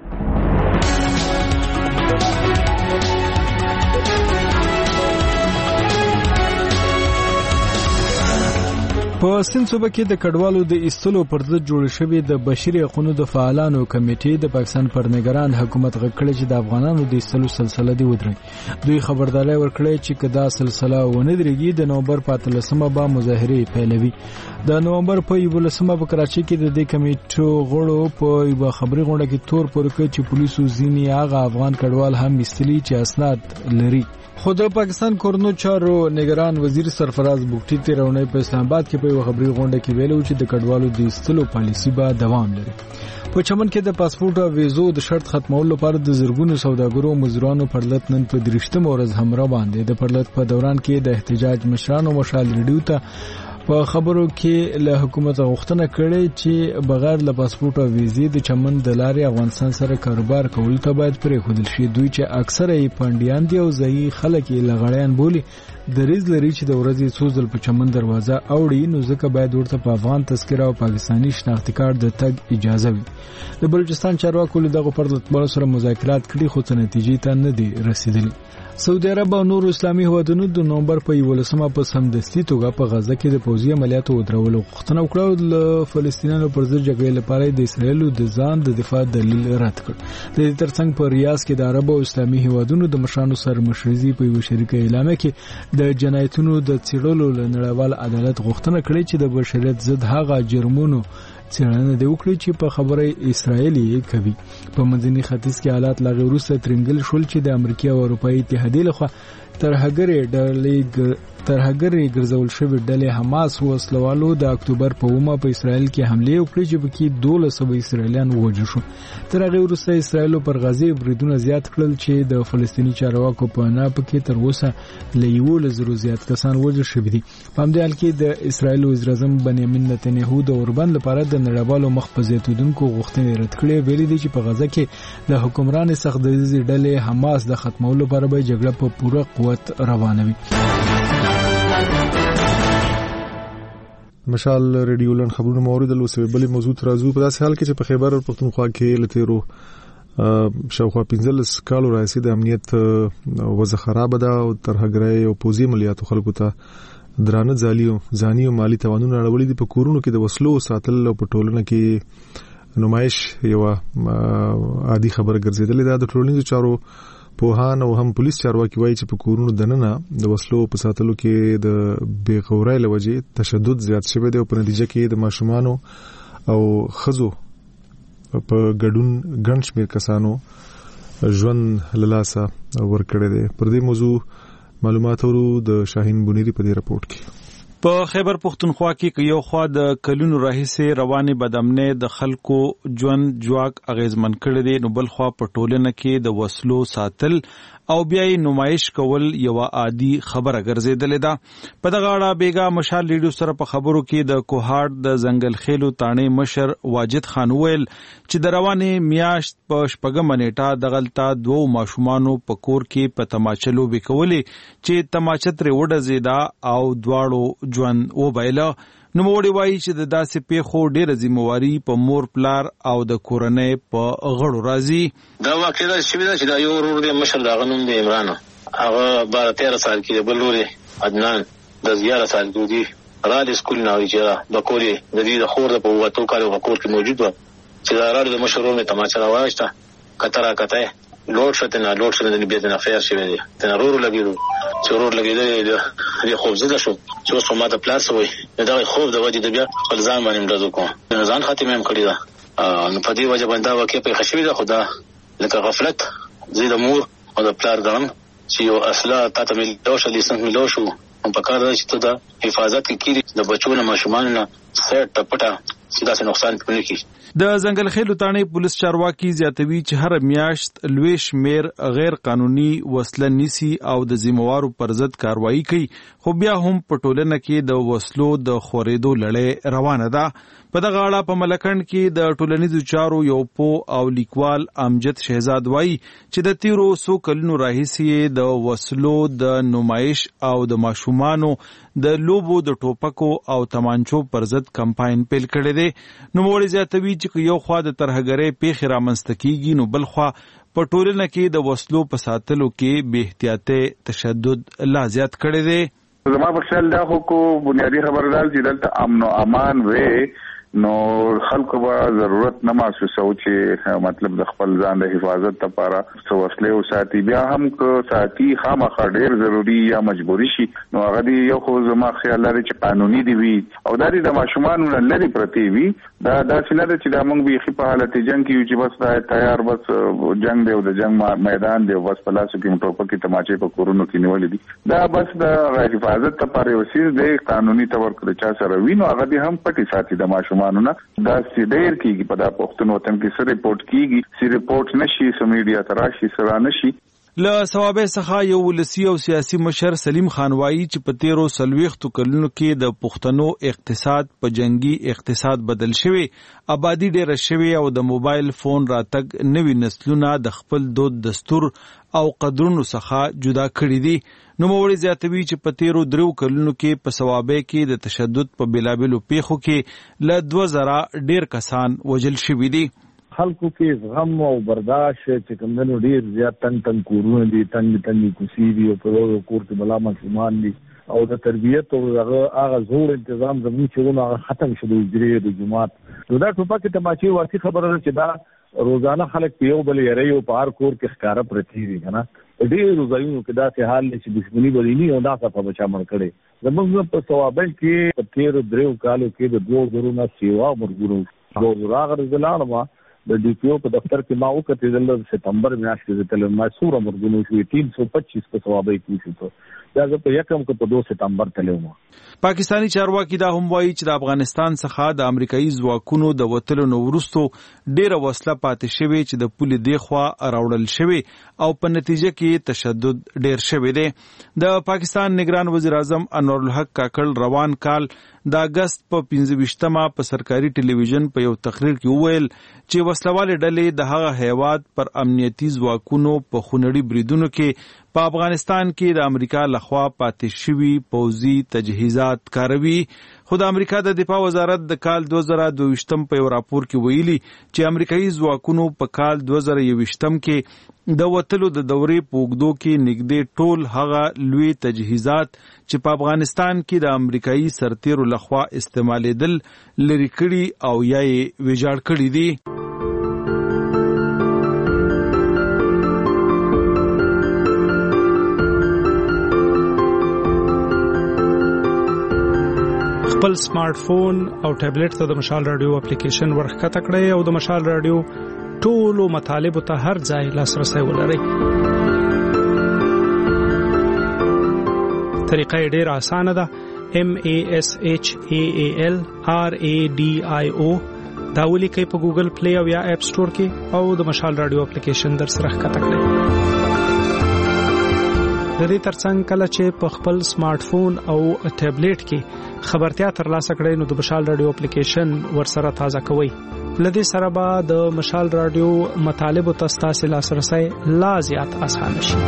په سند صوبه کې د کډوالو د ایستلو پر ضد جوړ شوی د بشري حقوقو د فعالانو کمیټې د پاکستان پر نگران حکومت غکړي چې د افغانانو د ایستلو سلسله دی ودرې. دوی خبرداري ورکړي چې کدا سلسله ونه درېږي د نومبر 15 به مظاهره پیلوي. د نومبر په 11 په کراچۍ کې د دې کمیټو غړو په یو خبري غونډه کې تور پر کړ چې پولیسو ځینی هغه افغان کډوال هم ایستلي چې اسناد لري. خود پاکستان کورنو چارو نگران وزیر سرفراز بوټي تیرونه په اسلام آباد کې په خبري غونډه کې ویلو چې د کډوالو د ایستلو پالیسی به دوام لري. په چمن کې د پاسپورت او ویزو د شرط ختمولو لپاره د زرګونو سوداګرو مزدورانو پرلط نن په 3 ورځ همراه باندې د پرلط په دوران کې د احتجاج مشرانو مشال ریډیو ته په خبرو کې له حکومت غوښتنه کړې چې بغیر له پاسپورت او ویزې د چمن د لارې افغانستان سره کاروبار کول ته باید پرېښودل شي. دوی چې اکثره یې پاندیان دي او ځایي خلک یې لغړیان بولي د ریز لري چې د ورځې څو ځل په چمن دروازه اوړي، نو ځکه باید ورته په افغان تذکره او پاکستاني شناختی کارت د تګ اجازه وي. د بلوچستان چارواکو له دغه پرلطبانو سره مذاکرات کړي خو څه نتیجې ته نه دي رسیدلي. سعودي عرب او نور اسلامي هیوادونو د نومبر په 11 په سمدستي توګه په غزه کې د پوځي عملیاتو ودرولو غوښتنه وکړه. د فلسطینیانو پر ضد جګړې لپاره د اسرایل د ځان د دفاع دلیل رد کړ. د دې ترڅنګ په ریاض کې د عرب او اسلامي هیوادونو د مشرانو سره مشرزي په یو شریکه اعلامیه کې د جنایتونو د څېړلو لنړیوال عدالت غوښتنه کړې چې د بشریت ضد هغه جرمونو څېړنه دی وکړي چې په خبره اسرائیل یې کوي. په منځني ختیځ کې حالات لا وروسته ترنګل شول چې د امریکا او اروپאי اتحادیې لخوا ترهګرې ګرځول شوې ډلې حماس وسلوالو د اکتوبر په 1 په اسرائیل کې حمله وکړې چې پکې 1200 اسرائیلیان وژل شو. تر هغه وروسته اسرائیل پر غزه بریدونه زیات کړل چې د فلسطینی چارواکو په نه پکې تر اوسه له 1,000 زیات کسان وژل شوي دي. په همدې حال کې د اسرائیل وزیر اعظم بنیامین نتنیاهو د اوربند لپاره د نړیوالو مخ په زیاتودونکو غوښتنې رد کړې. ویلي دي چې په غزه کې د حکمران سخت‌دریزي ډلې حماس د ختمولو لپاره به جګړه په پوره قوت روانوي. مشال ریډیو لن خبرونه مورید له سببلې موضوع ترازو په داسې حال کې چې په خیبر پختونخوا کې لته شاوخوا 15 کالو راځي د امنیت وضع خراب ده او ترهګرۍ او پوزي عملیاتو خلکو ته درانه ځاني او مالی توانونه اړولې دي. په کورونو کې د وسلو ساتل او په ټولنه کې نمایش یو عادي خبره ګرځیدلې ده. د ټولنیزو چارو پوهان او هم پولیس چارواکي وایي چې په کورونو دننه د وسلو په ساتلو کې د بېغورۍ له وجې تشدد زیات شوی دی او په نتیجه کې د ماشومانو او ښځو په ګډون ګڼ شمېر کسانو ژوند له لاسه ورکړی دی. پر دې موضوع معلومات ورو د شاهین بونیری په دې راپورټ کې. په خیبر پختونخوا کې یو خوا د کلونو راهیسې رواني بدامنۍ د خلکو ژوند جواک اغیزمن کړی دی، نو بل خوا په ټولنه کې د وسلو ساتل او بیا یې نمایش کول یو عادي خبره ګرځیدلې ده. په دغه اړه بیګا مشال ریډیو سره په خبرو کې د کوهاټ د ځنګل خېلو تانې مشر واجد خان ویل چې د روانې میاشت په شپږمه نیټه دغلته 2 ماشومانو په کور کې په تماچه لوبې کولې چې تماچه ترې وډزېده او دواړو ژوند وبایله. نوموړي وایي چې د داسې پیښو ډېره ذمہواري په مور پلار او د کورنۍ په غړو راځي. دا واقعه دا شوې ده چې دا یو ورور دی مشر د هغه نوم دی عمران، هغه 12-13 سال کې د بل ورور عدنان د 11 سال دی راډي سکول نه وی چې د کورې د دې د خور د په وته کال په کور کې موجود و چې دا راډي د مشرونو تماچا راوښته کتره لوډ شته نه لوډ شته نه بیا نه فیر شوی دی تنه ورور لګیدو چې ورور لګیدل د خوب زده شو چې اوس ما ته پلاس وای دا خوب د وجه د بیا خپل ځان باندې مدد وکړ ځان خاتمه هم کړی دا نو په دې وجه باندې واقع په خښوی ده خدا لکه غفلت زید مور او د پلار ګرم چې یو اصله تاسو ملو شو لیسن ملو شو په کار دی چې ته د حفاظت کې د بچو نه ماشومان نه سیټ پټه سیده سي نقصان پنه کی. د ځنګل خېلو تانې پولیس چارواکي زیاتوي چې هر میاشت لوی شمیر غیر قانوني وسله نیسي او د ذمہوارو پر ضد کاروایی کوي، خو بیا هم په ټولنه کې د وسلو د خورېدو لړۍ روانه ده. په دغه اړه په ملکند کې د ټولنیزو چارو یو پو او لیکوال امجد شهزاد وایي چې د تیرو 100 کلونو راهیسې د وسلو د نمایش او د ماشومانو د لوبو د ټوپکو او تمانچو پر ضد کمپاین پیل کړی دی. نوموړي زیاتوي چې یو خوا د ترهګرۍ پیښې رامنځته کیږي نو بل خوا په ټولنه کې د وسلو په ساتلو کې بې احتیاطۍ تشدد لا زیات کړی دی. زما په خیال دا خو کو بنیادی خبردار چې دلته امن او امان وي نو خلکو به ضرورت نه محسوسو چې مطلب د خپل ځان د حفاظت لپاره څو وسلې او ساتي بیا هم کو ساتي خامخا ډیر ضروری یا مجبوری شي نو هغه دی یو خو زما خیال لري چې قانوني دی وي او دا د ماشومانو نه لري پرتی وي دا څنګه چې دا موږ به په حالت جنگ کې چې بس دا تیار بس جنگ دی او د جنگ میدان دی بس په لاسو کې ټوپکې تماچې په کورونو کې نیولې دي دا بس د حفاظت لپاره وسیله دی قانوني تور کړی چا سره وینو هغه دی هم پټي ساتي د ماشومان دا سیډیر کیږي په دا پښتون وطن کې سره ریپورت کیږي سی ریپورت نشي سو میډیا تراشي سره نشي. له ثوابه څخه یو ولسی او سیاسي مشر سلیم خان وایي چې په تیرو 40 کلونو کې د پښتنو اقتصاد په جنگي اقتصاد بدل شوی، آبادی ډېره شوی او د موبایل فون راتګ نوي نسلونه د خپل دود دستور او قدرونو څخه جدا کړی دي. نوموړي زیاتوي چې په تیرو 3 کلونو کې په ثوابه کې د تشدد په بلابلو پیښو کې له 2000 ډېر کسان وژل شوي دي. خلکو کې زغم او برداشت چې کومنو ډیر زیات تنگ کورونه دي تنگ کوسي دي او په کور کې بلا مسلمان دي او د تربیت او هغه زور تنظیم زموږ چې هغه ختم شوه د اجرې د جماعت نو دا ټوپک تماچې ورتي خبره ده چې دا روزانه خلک په یو بل یې یو په هر کور کې ښکارا پرتی دي کنه ډیر روزایونو کې دا څه حال چې دښمنی بدینی او دا څه په بچا مړ کړي زموږ په ثوابل کې په تیر 3 کالو کې د 2 غرونو سیوا مرګونو دوه راغره زلانه د ډي پی او په دفتر کې ما وکړل د سپتمبر میاشت کې تل ما سوره مرګونو شوې 325 په ثوابې کې شو دا په یکم کې په 2 سپتمبر تلوم. پاکستانی چارواکي دا هم وایي چې د افغانستان څخه د امریکایي ځواکونو د وتلو نو وروسته ډیره وسله پاتې شوې چې د پولې دی خوا راوړل شوې او په نتیجه کې تشدد ډیر شوې دی. د پاکستان نگران وزیر اعظم انور الحق کاکړ روان کال د اگست په 25مه په سرکاري ټلویزیون په یو تقریر کې وویل چې وسلواله ډلې د هغه هیواد پر امنیتي ځواکونو په خونړي بریدونو کې په افغانستان کې د امریکا لخوا پاتې شوي پوځي تجهیزات کاروي. خو د امریکا د دفاع وزارت د کال 2022 په یو راپور کې ویلي چې امریکایي ځواکونو په کال 2021 کې د وتلو د دورې په اوږدو کې نږدې ټول هغه لوی تجهیزات چې په افغانستان کې د امریکایي سرتیرو لخوا استعمالیدل لري کړي او یا یې ویجاړ کړي دي. خپل سمارټ فون او ټابلیټ ته د مشال رادیو اپلیکیشن ورخکته کړئ او د مشال رادیو ټولو مطالبه ته هر ځای لاسرسي ولرئ. طریقه ډیره اسانه ده. MASHAAL RADIO دا ولیکئ په ګوګل پلی او یا اپ سٹور کې او د مشال رادیو اپلیکیشن در سره ښکته کړئ. د دې ترڅنګ کله چې په خپل سمارټ فون او ټابلیټ کې خبرتیا ترلاسه کړئ نو د مشال رادیو اپلیکیشن ورسره تازه کوئ. لدې سره به د مشال رادیو مطالب او تاسو لاسرسي لا زیات آسان شي.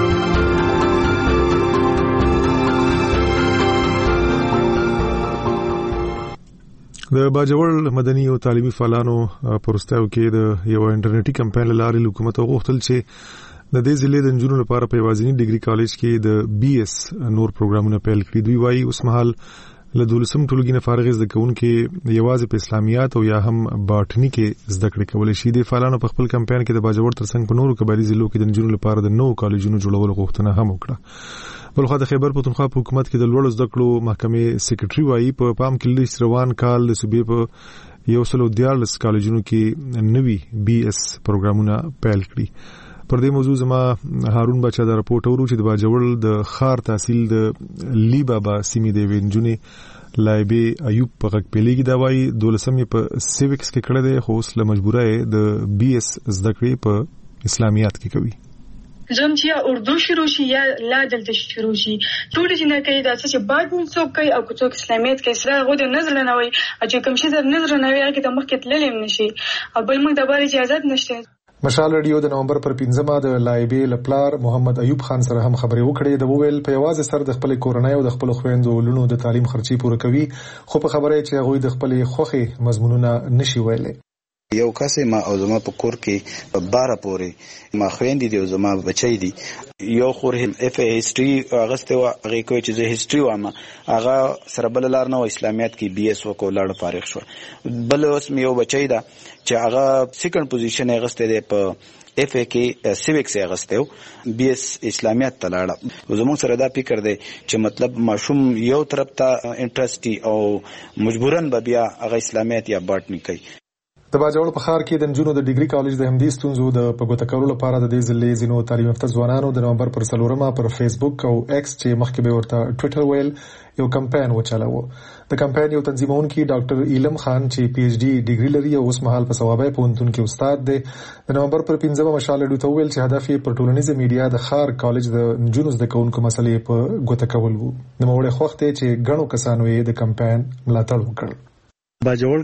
د باجوړ مدني او تعلیمي فعالانو پرستاو کې د یو انټرنیټي کمپاین لارې حکومت غوښتل چې د دې ضلع د نجونو لپاره په یوازینی ډیګري کالج کې د بي اس نور پروګرامونه پیل کړي. دوی وايي اوس مهال له 12 ټولګي نه فارغ زده کوونکي یوازې په اسلامیات او یا هم باټنی کې زده کړې کولای شي. د فعالانو په خپل کمپاین کې د باجوړ ترڅنګ په نورو قبایلی ضلعو کې د نجونو لپاره د نوو کالجونو جوړولو غوښتنه هم وکړه. بلخو د خیبر پښتونخوا په حکومت کې د لوړ زده کړو محکمې سیکریټري وايي په پام کې لیست روان کال د صوبې په 114 کالجونو کې نوي بي اس پروګرامونه پیل کړي. پر دې موضوع زما هارون بچا دا راپورټ ورو چې د باجوړ د خار تحصیل د لی بابا سیمې د وینجونې لایبه ایوب په غږ پیلېږي. دا وايي 12 په سیویکس کې کړه دی خو اوس له مجبوره د بي اس زده کړې په اسلامیات کې کوي. زم چې اردو شروع شي یا لا دلته شروع شي ټول چې نه کوي دا چې بعد مون څوک کوي او څوک اسلامیت کوي سره غو د نظر نه وي چې کوم شي د نظر نه وي هغه د مخ کې تللم نشي او بل موږ د بار اجازه نشته. مشال رادیو د نومبر پر 15 د لایبې لپلار محمد ایوب خان سره هم خبرې وکړې. د وویل په یوازې سر د خپل کورنۍ او د خپل خويندو لونو د تعلیم خرچي پوره کوي خو په خبره چې هغه د خپل خوخي مضمونونه نشي ویلې. یو کس ما او زما په کور کې 12 پورې ما خويندې دي او زما بچي دي. یو خور اف هیستوري اغسته هغه کوي چې زه هیستوري وام هغه سره بل لار نه اسلامیات کې بي اس وکولړ فارغ شو. بل اوس یو بچي دا چې هغه سیکنډ پوزیشن اغسته دی په اف ا کې سیویکس اغسته بي اس اسلامیات تلاړه. زموږ سره دا فکر دی چې مطلب ماشوم یو طرف ته انټرسټي او مجبورن به بیا هغه اسلامیات یا باټنی کوي. د باجوړ په خار کې د نجونو د ډیګري کالج د همدې ستونزو د پګوته کولو لپاره د دې ضلع زینو تعلیم یافته ځوانانو د نومبر پر 4 پر فیسبوک او ایکس چې مخکې به ورته ټوئیټر ویل یو کمپاین وچلاوه. د کمپاین یو تنظیمونکي ډاکټر ایلم خان چې پی ایچ ډي ډیګري لري او اوس مهال په ثوابه پوهنتون کې استاد دی د نومبر پر 15 مشال ډو ویل چې هدف یې پر ټولنیزه میډیا د خار کالج د نجونو زده کوونکو مسلې په ګوته کول وو. د موړې خوخت چې غنو کسانو یې د کمپاین ملاتړ وکړ. باجوړ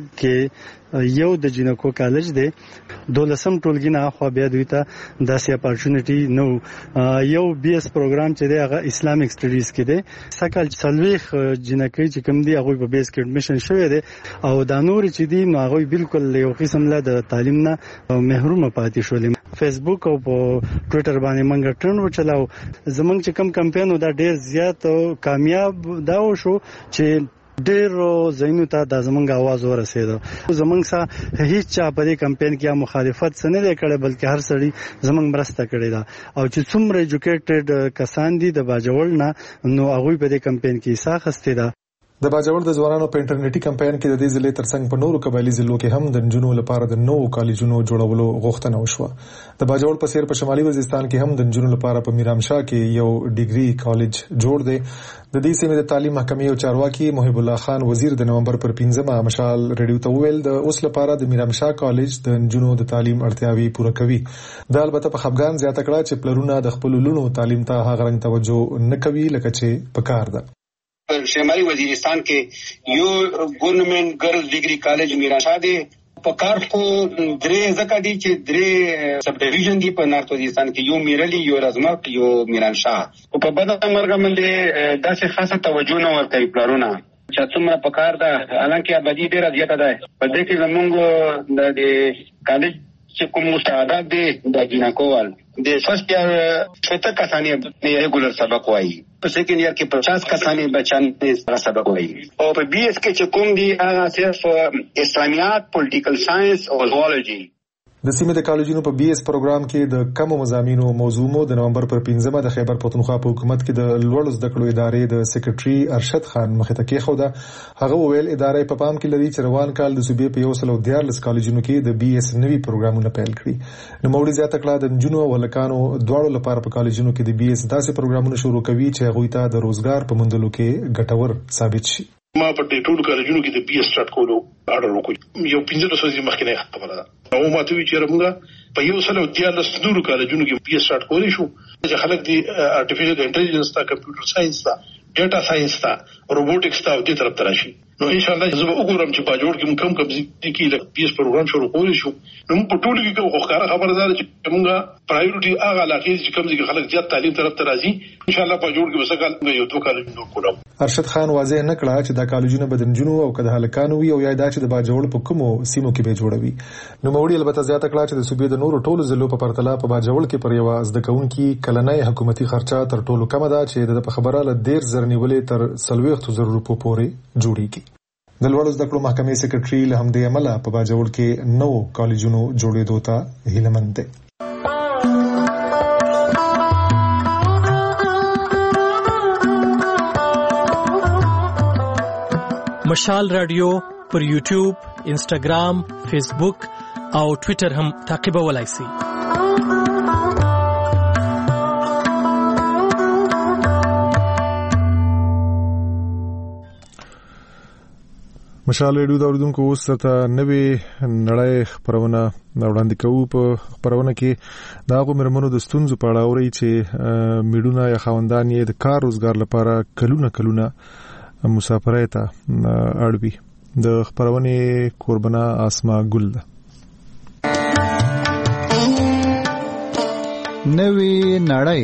کې یو د جنکو کالج دی 12 ټولګي نه خو بیا دوی ته داسې اپورچونټی نو یو بي اس پروګرام چې دی هغه اسلامیک سټډیز کې دی. سکل سلويخ جنکې چې کوم دی هغه په بیس کې اډمیشن شوی دی او دا نور چې دی نو هغه بالکل یو قسم له د تعلیم نه محروم پاتې شول. فیسبوک او په ټوئیټر باندې منګ ټرند وچلاو. زمونږ چې کوم کمپاین دا ډیر زیات کامیاب دا وشو چې ډیر زینو ته د زمونږ आवाज ورسېده. زمونږ سره هیڅ چا په دې کمپاین کې مخالفت نه دی کړی بلکې هر سړی زمونږ مرسته کړې ده او چې څومره ایجوکیټډ کسان دي د باجوړ نه نو هغه په دې کمپاین کې حصہ اخیسته ده. د باجوړ د ځوانانو په انټرنیټي کمپاین کې د دې ضلع ترڅنګ په نورو قبایلی ضلعو کې هم د نجونو لپاره د نوو کالجونو جوړولو غوښتنه وشوه. د باجوړ په سیر په شمالي وزیرستان کې هم د نجونو لپاره په میرامشاه کې یو ډیګري کالج جوړ دی. د دې سیمې د تعلیم محکمې او چارواکي محب الله خان وزیر د نومبر پر 15 مشال ریډیو ته ویل د اوس لپاره د میرامشاه کالج د نجونو د تعلیم اړتیاوي پوره کوي. دا البته په خفګان زیاته کړه چې پلرونه د خپل لونو تعلیم ته هغه رنګ توجه نه کوي لکه چې پکار ده. شمالي وزیرستان کې یو ګورنمنت ګرلز ډیګري کالج میرامشاه دی. په کار خو درې ځکه دي چې درې سب ډیویژن دي په نارت وزیرستان کې یو میرلی یو رزمک یو میرانشاه. او په بده مرګ باندې داسې خاصه توجه نه ورکوي پلرونه چې څومره په کار ده. حالانکه آبادی ډیره زیاته ده په دې کې زموږ د کالج چې کوم مستعدات دي د جنکوال د فرست ایئر 70 کسانې ریګولر سبق وایي په سیکنډ ایئر کې 50 کسانې بچان سبق وایي او په بي اس کې چې کوم دي هغه صرف اسلامیات پولیټیکل ساينس او زوالوجي. د سیمې د کالجونو په بي اس پروګرام کې د کم مضامینو موضوع مو د نومبر پر 15 د خیبر پښتونخوا په حکومت کې د لوړ زده کړو ادارې د سیکریټري ارشد خان مخې ته کېښوده. هغه وویل ادارې په پام کې لري چې روان کال د صوبې په 114 کالجونو کې د بي اس نوي پروګرامونه پیل کړي. نو موړي زیاته کړه د نجونو او هلکانو دواړو لپاره په کالجونو کې د بي اس داسې پروګرامونه شروع کوي چې هغوی ته د روزګار په موندلو کې ګټور ثابت شي. ما په دې ټول کالجونو کې د بي اس سٹارټ کولو اړه وکړ. یو 15 ورځې مخکې نه خبره ده. او ما ته وی چې موږ په یو سل او 13 کالجونو کې بي اس سٹارټ کولی شو چې خلک د ارتفیشل انټيليجنس تا کمپیوټر ساينس تا ډیټا ساينس تا روبوټکس تا د طرف تراشي. نو ان شاء الله زه به وګورم چې په جوړ کې کوم کې د بي اس پروګرام شروع کولی شو. نو په ټول کې کوم ښکارا خبردار چې موږ پرایورټي هغه علاقې چې کوم ځای خلک زیات تعلیم طرف ته راځي ان شاء الله په جوړ کې وسکل یو 2 کالجونو کوو. ارشد خان واضح نه کړه چې دا کالجونه بدنجونو او کده هلکانو وي او یا دا چې د باجوړ په کومو سیمو کې به جوړوي. نو موړي البته زیاته کړه چې د صوبې د نورو ټولو ضلعو په پرتله په باجوړ کې پر یو زده کوونکي کلنۍ حکومتي خرچه تر ټولو کم ده چې د خبره له 1.5 نیولې تر 40,000 روپیو پورې جوړیږي. د لوړو زده کړو محکمې سکرټري له همدې عمله په باجوړ کې نو کالجونو جوړېدو ته هیله مند دی. مشال رادیو پر یوټیوب، انسټاګرام، فیسبوک او ټوئیټر هم تعقیبولای شئ. مشال ریډیو د اوریدونکو اوس ته نوې نړۍ خبرونه وړاندې کوو. په خبرونه کې دا غومرمنو د ستونزو په اړه اوري چې میډونه یا خاوندان یې د کار روزګار لپاره کلونه مسافرۍ ته اړوي. د خبرونې قربانه اسما ګل ده. نوې نړۍ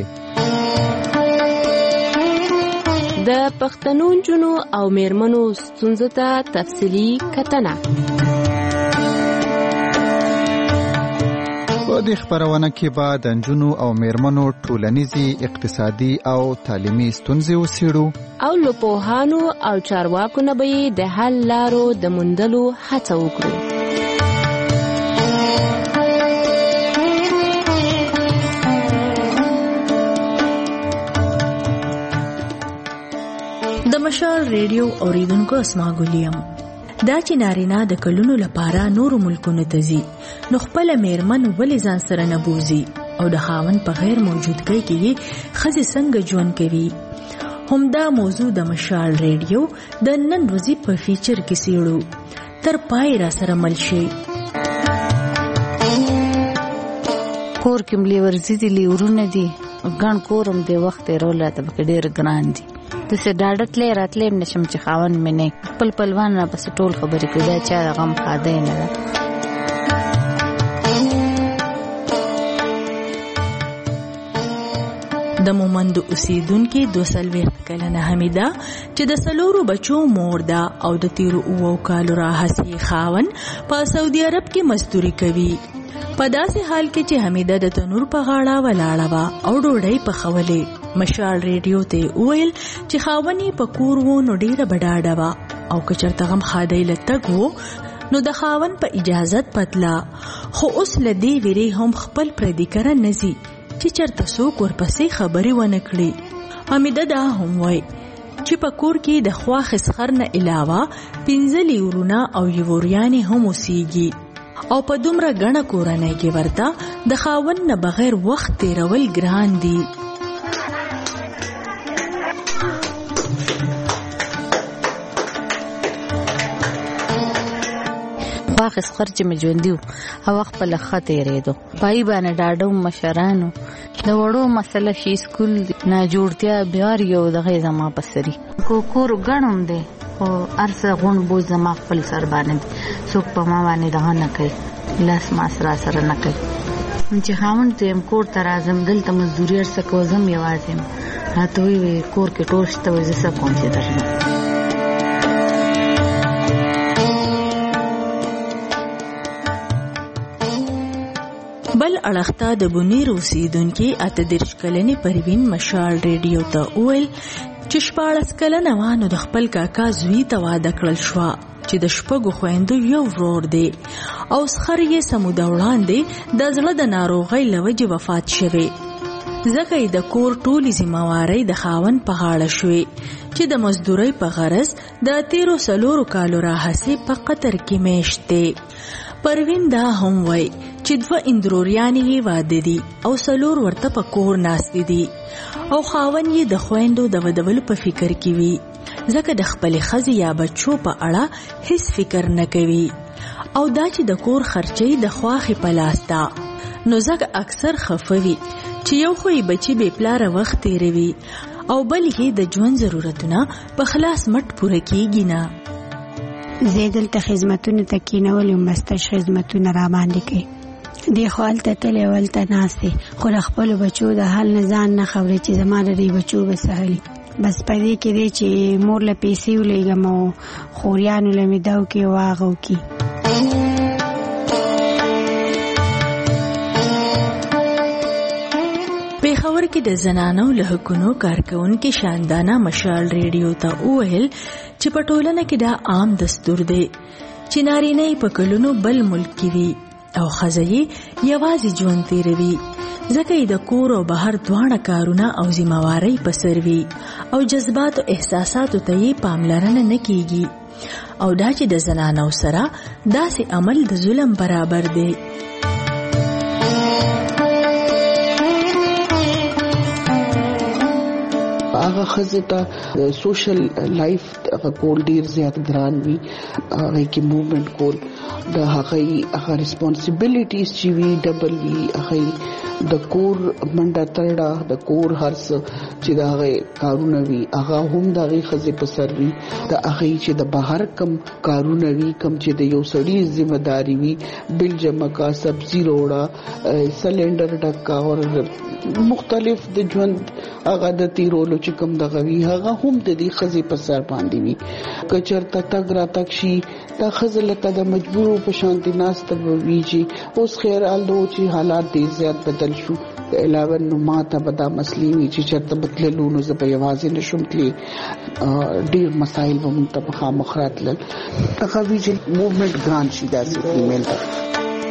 د پښتنو جنو او میرمنو ستونزو ته تفصیلی کتنه. په دې خبرونه کې به د جنو او میرمنو ټولنیزي، اقتصادي او تعلیمي ستونزې وڅېړو او له پوهانو او چارواکو نه به د حل لارو د موندلو هڅه وکړو. د مشال ریډیو اوریدونکو اسما ګلیم. دا چې نارینه د کلونو لپاره نورو ملکونو ته ځي نو خپل میرمن ولې ځان سره نه بوزي او د خاوند په غیر موجودګۍ کې ښځې څنګه ژوند کوي. همدا موضوع د مشال ریډیو د نن ورځې په فیچر کې سیړو. تر پای را سره مل شي. کور کې ملي ورزي دي، لیورونه دي، ګڼ کورم دی، وخت یې روله ته پکې ډېر ګران دي. داسې ډاډه تللی راتلی هم نشم چې خاوند مې نه خپل پلوان را پسې ټول خبرې کوي. دا چا د غم خادی نه ده. د مومند اوسیدونکي 42 کلنه حمیده چې د 4 بچو مور ده او د 13 کالو راهسي خاوند په سعودي عرب کې مزدوري کوي. په داسې حال کې چې حمیده د تنور په غاړه ولاړه وه او ډوډۍ پخولې. مشال ریډیو ته وویل چې خاوند یې په کور و نو ډېره بډاډه وه او که چېرته غم ښادۍ له تګ و نو د خاوند په اجازت پتله. خو اوس له دې ویرې هم خپل پردي کره نه ځي چې چېرته څوک ورپسې خبرې ونه کړي. حمیده دا هم وایي چې په کور کې د خوا خسخر نه علاوه 15 لیورونه او یوریانې هم اوسیږي او په دومره ګڼه کورنۍ کې ورته د خاوند نه بغیر وخت تیرول ګران دي. واخس خرچ مې ژوندي او خپل خط یریدو پای باندې ډاډو مشرانو د وړو مسله شي سکول نه جوړتیا بیا یو دغه زما پسري کور غنوم دی او ارسه غون بوز زما خپل سر باندې څوک په ما باندې دغه نه کوي، لاس ما سره نه کوي. چې خاوند ته کور ته راځم دلته مزدوري ارسه کوزم یوازې راته وی کور کې ټوش ته وځه کوم چې درنه. بل اړخته د بونیر اوسیدونکي 38 کلنې پروین مشال ریډیو ته وویل چې 14 کلنه وانه د خپل کاکا زوی ته واده کړل شو چې د شپږو خويندو یو ورور دی او سخر یې سموده وړاندې د زړه د ناروغۍ لوجې وفات شوی. ځکه د کور ټولې ذمہوارۍ د خاوند په غاړه شوې چې د مزدورۍ په غرض د 13 کالو راهسي په قطر کې میشته. پروین دا هم وای چې 2 اندروریانې یې واده دي او 4 ورته په کور ناست دي او خاوند یې د خويندو د ودولو په فکر کې وي ځکه د خپل خزي یا بچو په اړه هیڅ فکر نه کوي او دا چې د کور خرچي د خواخې په لاس ده نو ځکه اکثر خفوي چې یو خو بچي بې پلاره وخت تیروي او بل یې د ژوند ضرورتونه په خلاص مټ پوره کیږي نه. زه دلته خدمتونو ته کینول یم مستش خدمتونه را باندې کوي دی خو هلته تللی ولته ناستې خو د خپلو بچو د حال نه ځان نه خبرې چې زما د دې بچو به سهلي بس په دې کې دی چې مور له پیسې ولېږم او خوریانو له مې دا وکړي او هغه وکړي. پېښور کې د زنانو له حقونو کارکونکو شاندانه مشال ریډیو ته وویل چې په ټولنه کې دا عام دستور دی چې نارینه په کلونو بل ملک کې وي او ښځه یې یوازې ژوند تیروي ځکه یې د کور او بهر دواړه کارونه او ذمہوارۍ په سر وي او جذبات او احساساتو ته یې پاملرنه نه کیږي او دا چې د زنانو سره داسې عمل د ظلم برابر دی. هغه خزه ته سوشل لایف هغه کول ډیر زیات ګران وي هغه کې موومېنټ کول د هغه ریسپانسیبিলিټیز چې وی ډبل وی هغه د کور منډه تړه د کور هرڅ چې دا هغه کارونه وی هغه هم د هغه خزه په سر وی د هغه چې د بهر کم کارونه وی کم چې د یو سړي ذمہ داری وی بل جمع کا سبزی روړه سلندر ډکا او مختلف د ژوند هغه د تیرولو چې کوم دغه وی هغه هم د دې خزي په سر باندې وی کچرته تګ را تک شي د خزل ته د مجبور په شانتي ناست وی چې اوس خیر الدو چې حالات ډیر زیات بدل شو علاوه نو ماته بدا مسلې وی چې چرته بدللو نو زه په یوازې نشم تللی ډیر مسایل به منتبه مخرات لل هغه وی چې موومېنټ ګران شي داسې ایمیل ته.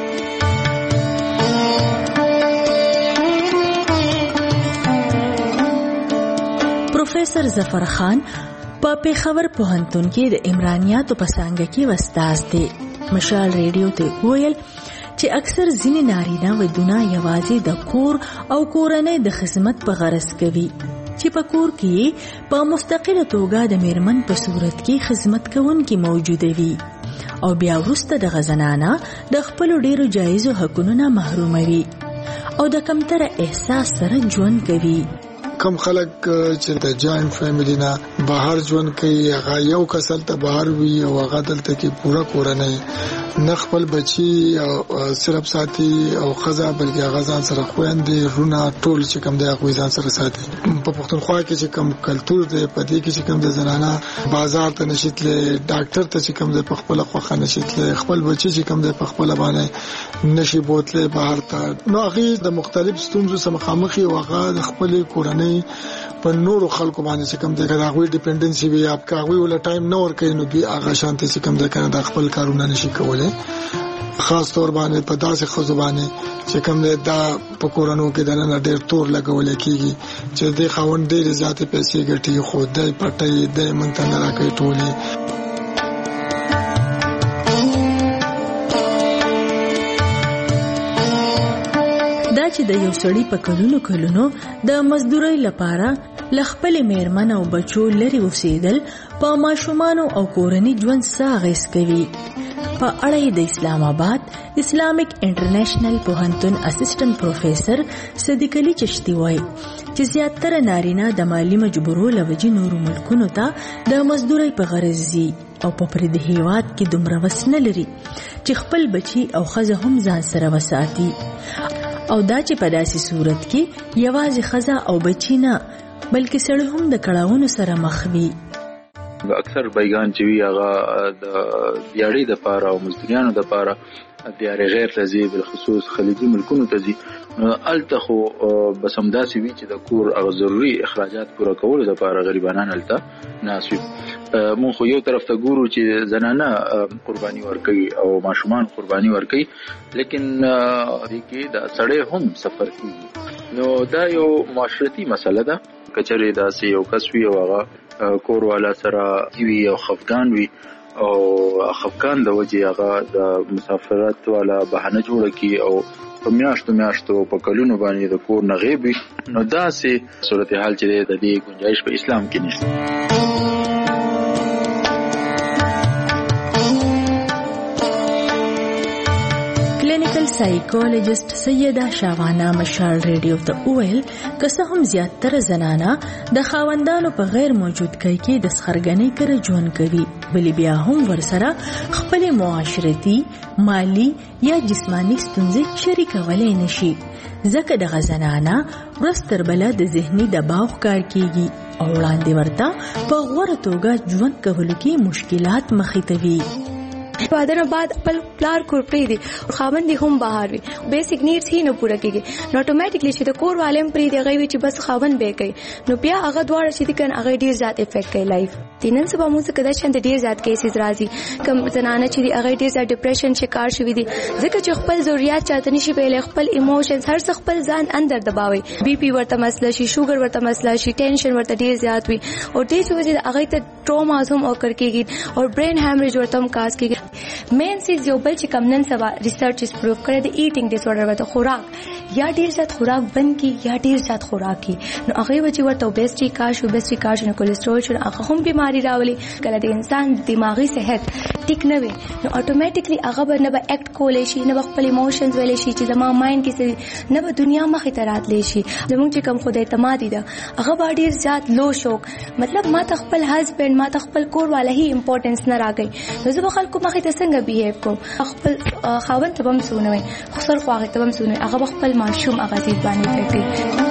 پروفیسر ظفر خان په پېښور پوهنتون کې د عمرانیاتو په څانګه کې استاد دی. مشال ریډیو ته ویل چې اکثر ځینې نارینه ودونه یوازې د کور او کورنۍ د خدمت په غرض کوي چې په کور کې په مستقله توګه د میرمن په صورت کې خدمت کوونکي موجود وي او بیا وروسته د غزنانه د خپل ډیرو جایزو حقوقو نه محروموي او د کمتر احساس سره ژوند کوي. کم خلک چې د جاینټ فیملی نه بهر ژوند کوي هغه یو کسل ته بهر وي او هغه دلته کې پورا کورنۍ نه خپل بچي صرف ساتي او خزا بلکې هغه ځان سره خويندې رونه ټول چې کم دی هغه ځان سره ساتي. په پښتونخوا کې چې کم کلچر دی په دې کې چې کم د زنانه بازار ته نشیتله ډاکټر ته چې کم دی په خپل خوخه نشیتله خپل بچي چې کم دی په خپل باندې نشي بوتله بهر ته نو هغه د مختلف ستونزو سره مخامخ او هغه د خپل کورنۍ په نورو خلکو باندې چې کوم دی دا غوي ډیپندنسي وي اپ کا غوي ول ټایم نو ور کوي نو دوی هغه شانتي چې کوم دی کنه د خپل کارونه نشي کولای خاص طور باندې په داسې خزو باندې چې کوم دی دا په کورونو کې دنه ډېر تور لګول کیږي چې د خاوند ډېر زیات پیسې ګټي خو دای پټي د مونږ نه راکې ټولي. دا چې د یو سړي په کلونو د مزدورۍ لپاره لخپل میرمن او بچو لري وسیدل په ماشومان او کورنۍ ژوند ساغس کوي. په اړه د اسلام آباد اسلامیک انټرنیشنل پوهنتون اسسټنټ پروفیسر صدیق علي چشتي وایي چې زیاتره نارینه د مالی مجبورو لوجې نورو ملکونو ته د مزدورۍ په غرض ځي او په پردي هیواد کې دومره وس نه لري چې خپل بچي او ښځه هم ځان سره وساتي او دا چې په داسې صورت کې یوازې ښځه او بچی نه بلکې سړی هم د کړاوونو سره مخ وي. اکثر بیگان چې وی هغه د دیاړي د پاره او مزدوریانو د پاره دیاري غیر رضی بالخصوص خلیجي ملکونو ته ځي الته خو بس هم داسې وی چې د کور او ضروري اخراجات پوره کول د پاره غریبانان الته ناسوي. مون خو یو طرف ته ګورو چې زنانه قرباني ورکوي او ماشومان قرباني ورکوي لیکن دې کې د سړی هم سفر کوي نو دا یو معاشرتي مسله ده. کچره داسې یو کس وی او هغه کور والا سره وی او خفقان وی او خفقان د وجه هغه د مسافرت والا بهانه جوړه کی او په میاشتو په کلونو باندې د کور نه غیبي نو داسې صورتحال چې د دې گنجائش په اسلام کې نشته. کلینیکل سایکولوژیست سیده شاوانه مشال ریډیو ته وویل که څه هم زیاتره زنانه د خاوندانو په غیر موجودګۍ کې د سخرګنۍ کړه ژوند کوي، بلې بیا هم ورسره خپل معاشرتي، مالی یا جسمانی ستونزې شریکولی نشي، ځکه دغه زنانه ورځ تر بله د ذهني دباو ښکار کیږي او وړاندې ورته په غوره توګه ژوند کولو کې مشکلات مخې ته وي. واده نه بعد خپل پلار کور پرېږدي، خاوند یې هم بهر وي، بیسیک نیډس یې نه پوره کېږي، نو اتوماتیکلی چې د کور والے هم پرېږدي هغه وي چې بس خاوند به یې کوي، نو بیا هغه دواړه چې دي که نه هغه ډېر زیات افیکټ کوي لایف. نن سبا موږ څخه دا شان ډېر زیات کیسز راځي، کوم زنانه چې دي هغه ډېر زیات ډپریشن شکار شوي دي، ځکه چې خپل ضرورت چاته نشي پیلی، خپل ایموشنز هر څه خپل ځان اندر دباوي، بی پی ورته مسله شي، شوګر ورته مسله شي، ټینشن ورته ډېر زیات وي، او ډېر چې وجه هغه ته ټروماز هم اوکر کېږي او برین هیمریج ورته هم کاز کېږي. مین سیز یو بل چې کم نن سبا ریسرچ اس پروف کړی د ایټینګ ډیس آرډر ورته خوراک یا ډیر زیات خوراک بند کی یا ډیر زیات خوراک کی، نو هغه وجه ورته اوبېسټي کاش نو کولیسټرول شو، هغه هم بیماری راولي. کله د انسان دماغي صحت ټیک نه وي نو اتوماتیکلی هغه به نه به اکټ کولای شي، نه به خپل ایموشنز ویلی شي چې زما مایند کې څه، نه به دنیا مخې ته راتلی شي. زموږ چې کوم خدای اعتمادي ده هغه به ډیر زیات لو شوق، مطلب ما ته خپل هسبند، ما ته خپل کور والا هی امپورټنس نه راګي، نو زه به خلکو مخې ته څنګه بیهیو کوم، خپل خاوند ته هم سونه وي، خسر خو هغه ته هم سونه، هغه خپل ماشوم هغه دې باندې فکر.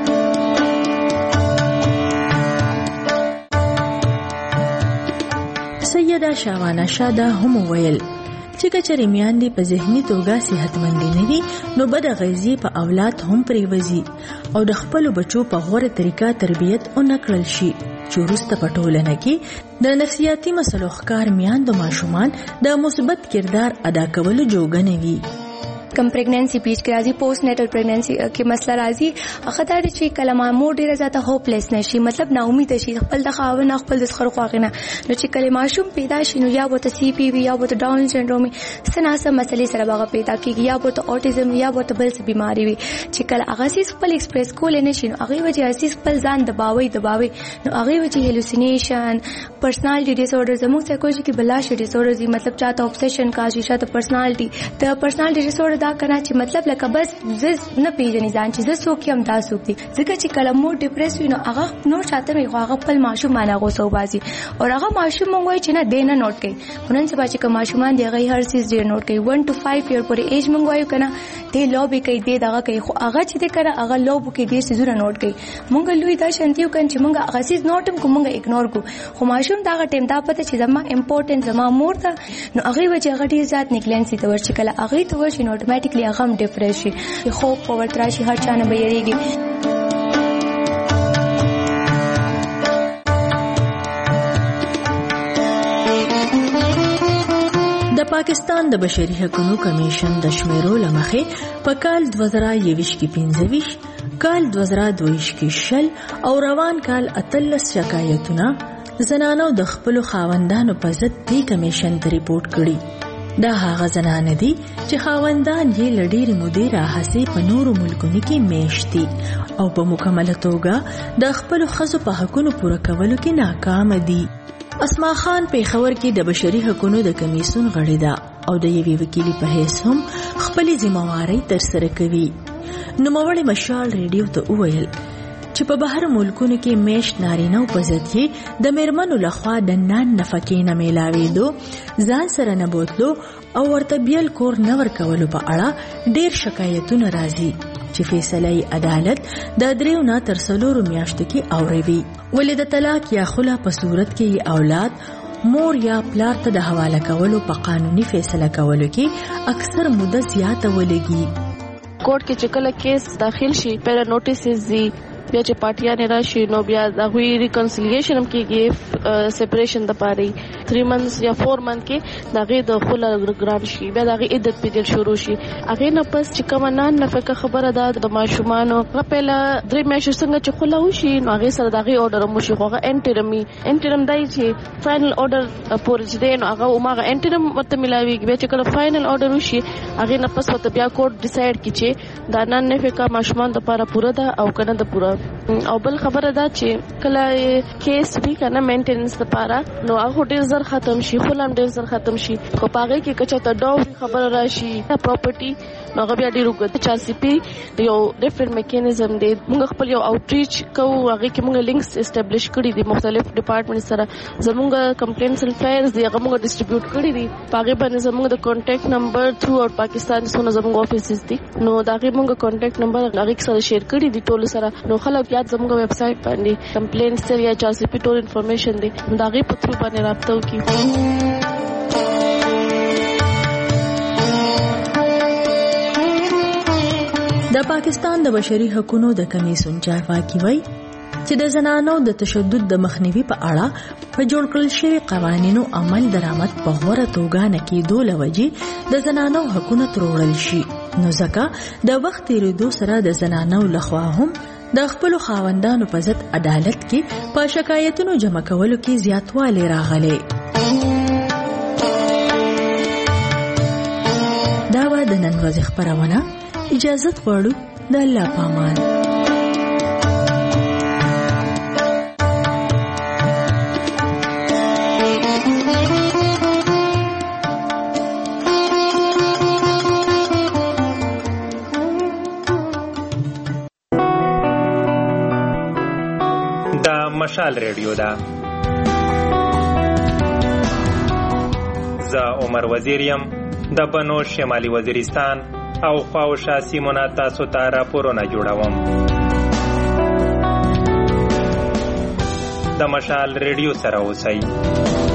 سیده شاوانه شاده هم ویل چې کچری میاندې په ذهني توګه صحتمند نه وي نو بد غذیه په اولاد هم پریوزي او د خپل بچو په غوړه طریقه تربیت او نکړل شي، چې وروسته په ټولنه کې د نفسیاتي مسلو ښکار میاندو ماشومان د مثبت کردار ادا کولو جوګه نه وي. کم پریگننسی پیچ کې راځي، پوسټ نیټل پریگننسی کې مسله راځي، هغه دا چې کله مور ډیره زیاته هوپلیس نشي، مطلب نا امید شي خپل د خاوند خپل د خر خواغنه، نو چې کله ماشوم پیدا شي نو یا بوته سی پی وی یا بوته ډاون سنډروم سناسه مسلې سره باغ پیدا کیږي، یا بوته اوټیزم یا بوته بل څه بیماری وي، چې کله هغه سیس خپل ایکسپریس کول نه شي نو هغه وجه سیس خپل ځان دباوي نو هغه وجه هلوسینیشن، پرسنالټي ډیس آرډر، زموږ سایکولوژي کې بلاش ډیس آرډر دي، مطلب چاته اوبسیشن کا شي، شاته پرسنالټي د پرسنالټي ډیس آرډر دا کنه چې مطلب لکه بس زه نه پیژنې ځان چې زه څوک یم، دا څوک دي، ځکه چې کله مور ډیپریس وي نو هغه نور چاته وي خو هغه خپل ماشوم باندې غوسه وباسي او هغه ماشوم مونږ وایي چې نه دی نه نوٹ کوي. نن سبا چې کوم ماشومان دی هغه هر څه ډیر نوٹ کوي، 1 to 5 year پورې ایج مونږ وایو کنه دی لوبي کوي، دی دغه کوي، خو هغه چې دی کنه هغه لوب کې ډیر څه زونه نوٹ کوي. مونږ لوی دا شانتیو کنه چې مونږ هغه څه نوٹ کوم، مونږ اګنور کو، خو ماشوم دا ټیم دا پته چې زما امپورټنس زما مور ته، نو هغه وجه هغه ډیر ذات نیګلنسي ته ورشي، کله هغه ته ورشي نو اتوماتیکلی هغه هم ډیپریس شي، خوب په ورتراشي، هر چا نه به یریږي. د پاکستان د بشري حقوقو کمیشن د شمیرو لمخې په کال 2021 کې 25، کال 2022 کې 60 او روان کال 13 شکایتونه زنانو د خپل خاوندانو په ضد دی کمیشن ته ریپورت کړي. دا هغه زنانه دي چې خاوندان یې لډېرې مودې راهیسې په نورو ملکونو کې میشت دي او په مکمله توګه د خپل ښځو په حقونو پوره کولو کې ناکام دي. اسما خان پیښور کې د بشري حقوقو د کمیسیون غړې ده او د یوې وکیلې په حیث هم خپلې ذمہوارۍ ترسره کوي. نوموړې مشال ریډیو ته وویل چې په بهر ملکونو کې میشت نارینه او په ضد یې د میرمنو لخوا د نان نفقې نه میلاوېدو، ځان سره نه بوتلو او ورته بیل کور نه ورکولو په اړه ډېر شکایتونه راځي چې فیصله عدالت د 3 نه تر 4 میاشتو کې اوروي. ولې د طلاق یا خلع په صورت کې اولاد مور یا پلار ته د حواله کولو په قانوني فیصله کولو کې اکثر مده زیاته ولګي. کورټ کې چې کله کیس داخل شي پیره نوټیسز دي، بیا چې پارټیان راشي نو بیا د غوي ریکنسیلیشن هم کېږي، سپریشن د پاره 3 months یا 4 months کې دغه د خلع ګران شي، بیا دغه عدت پیډل شروع شي. هغه نه پس چې کوم نن نفقه خبره ده د ماشومانو غپل 3 میاشتې څنګه چې خلع وشي نو هغه سره دغه اورډر مو شي، هغه انټرم دای چې فائنل اورډر پورې دې نو هغه عمره انټرم ورته ملاوي، بیا چې کله فائنل اورډر وشي هغه نه پس ورته بیا کورټ ډیسایډ کړي چې دا نن نفقه ماشومان د لپاره پوره ده او کنه د پوره. او بل خبره دا چې کله کیس وی کنه مینټیننس لپاره نو هغه ډیر زر ختم شي، خلم ډیر زر ختم شي. خو پاګه کې کچا ته ډاو خبره راشي پراپرټي نو بیا ډیر وګت 4CP یو ډیفرنٹ میکانیزم دی. موږ خپل یو اوټریچ کوو، هغه کې موږ لینکس اسټابلیش کړی دي مختلف ډپارټمنټ سره. زموږ کمپلینټس اند فایرز دی هغه موږ ډیسټریبیوټ کړی دي. پاګه باندې زموږ د کانټیکټ نمبر تھرو آوټ پاکستان سونه زموږ افیسز دي نو دا غي موږ کانټیکټ نمبر هغه سره شیر کړی دي ټول سره. نو خلک یاد زموږ ویب سټ باندې کمپلینټس یا 4CP ټول انفارمیشن دی دا غي په تھرو باندې رابطه وکړي. د پاکستان د بشري حقوقو د کمیسیون چارواکي وایي چې د زنانو د تشدد د مخنیوي په اړه په جوړ کړل شوی قوانینو عمل درآمد په غوړه توګه نه کېدو لوجې د زنانو حقوقو تروړل شي. نو ځکه د وخت تیریدو سره د زنانو لخوا هم د خپل خاوندانو په ضد عدالت کې په شکایتونو جمع کولو کې زیاتوالی راغلی. دا و د نن ورځې خبرونه. اجازه غواړو د الله په امان. دا مشال ریډیو ده. زه عمر وزیر یم د بنو شمالي وزیرستان او خواوشا سیمونه تاسو ته راپورونه جوړوم. د مشال ریډیو سره اوسئ.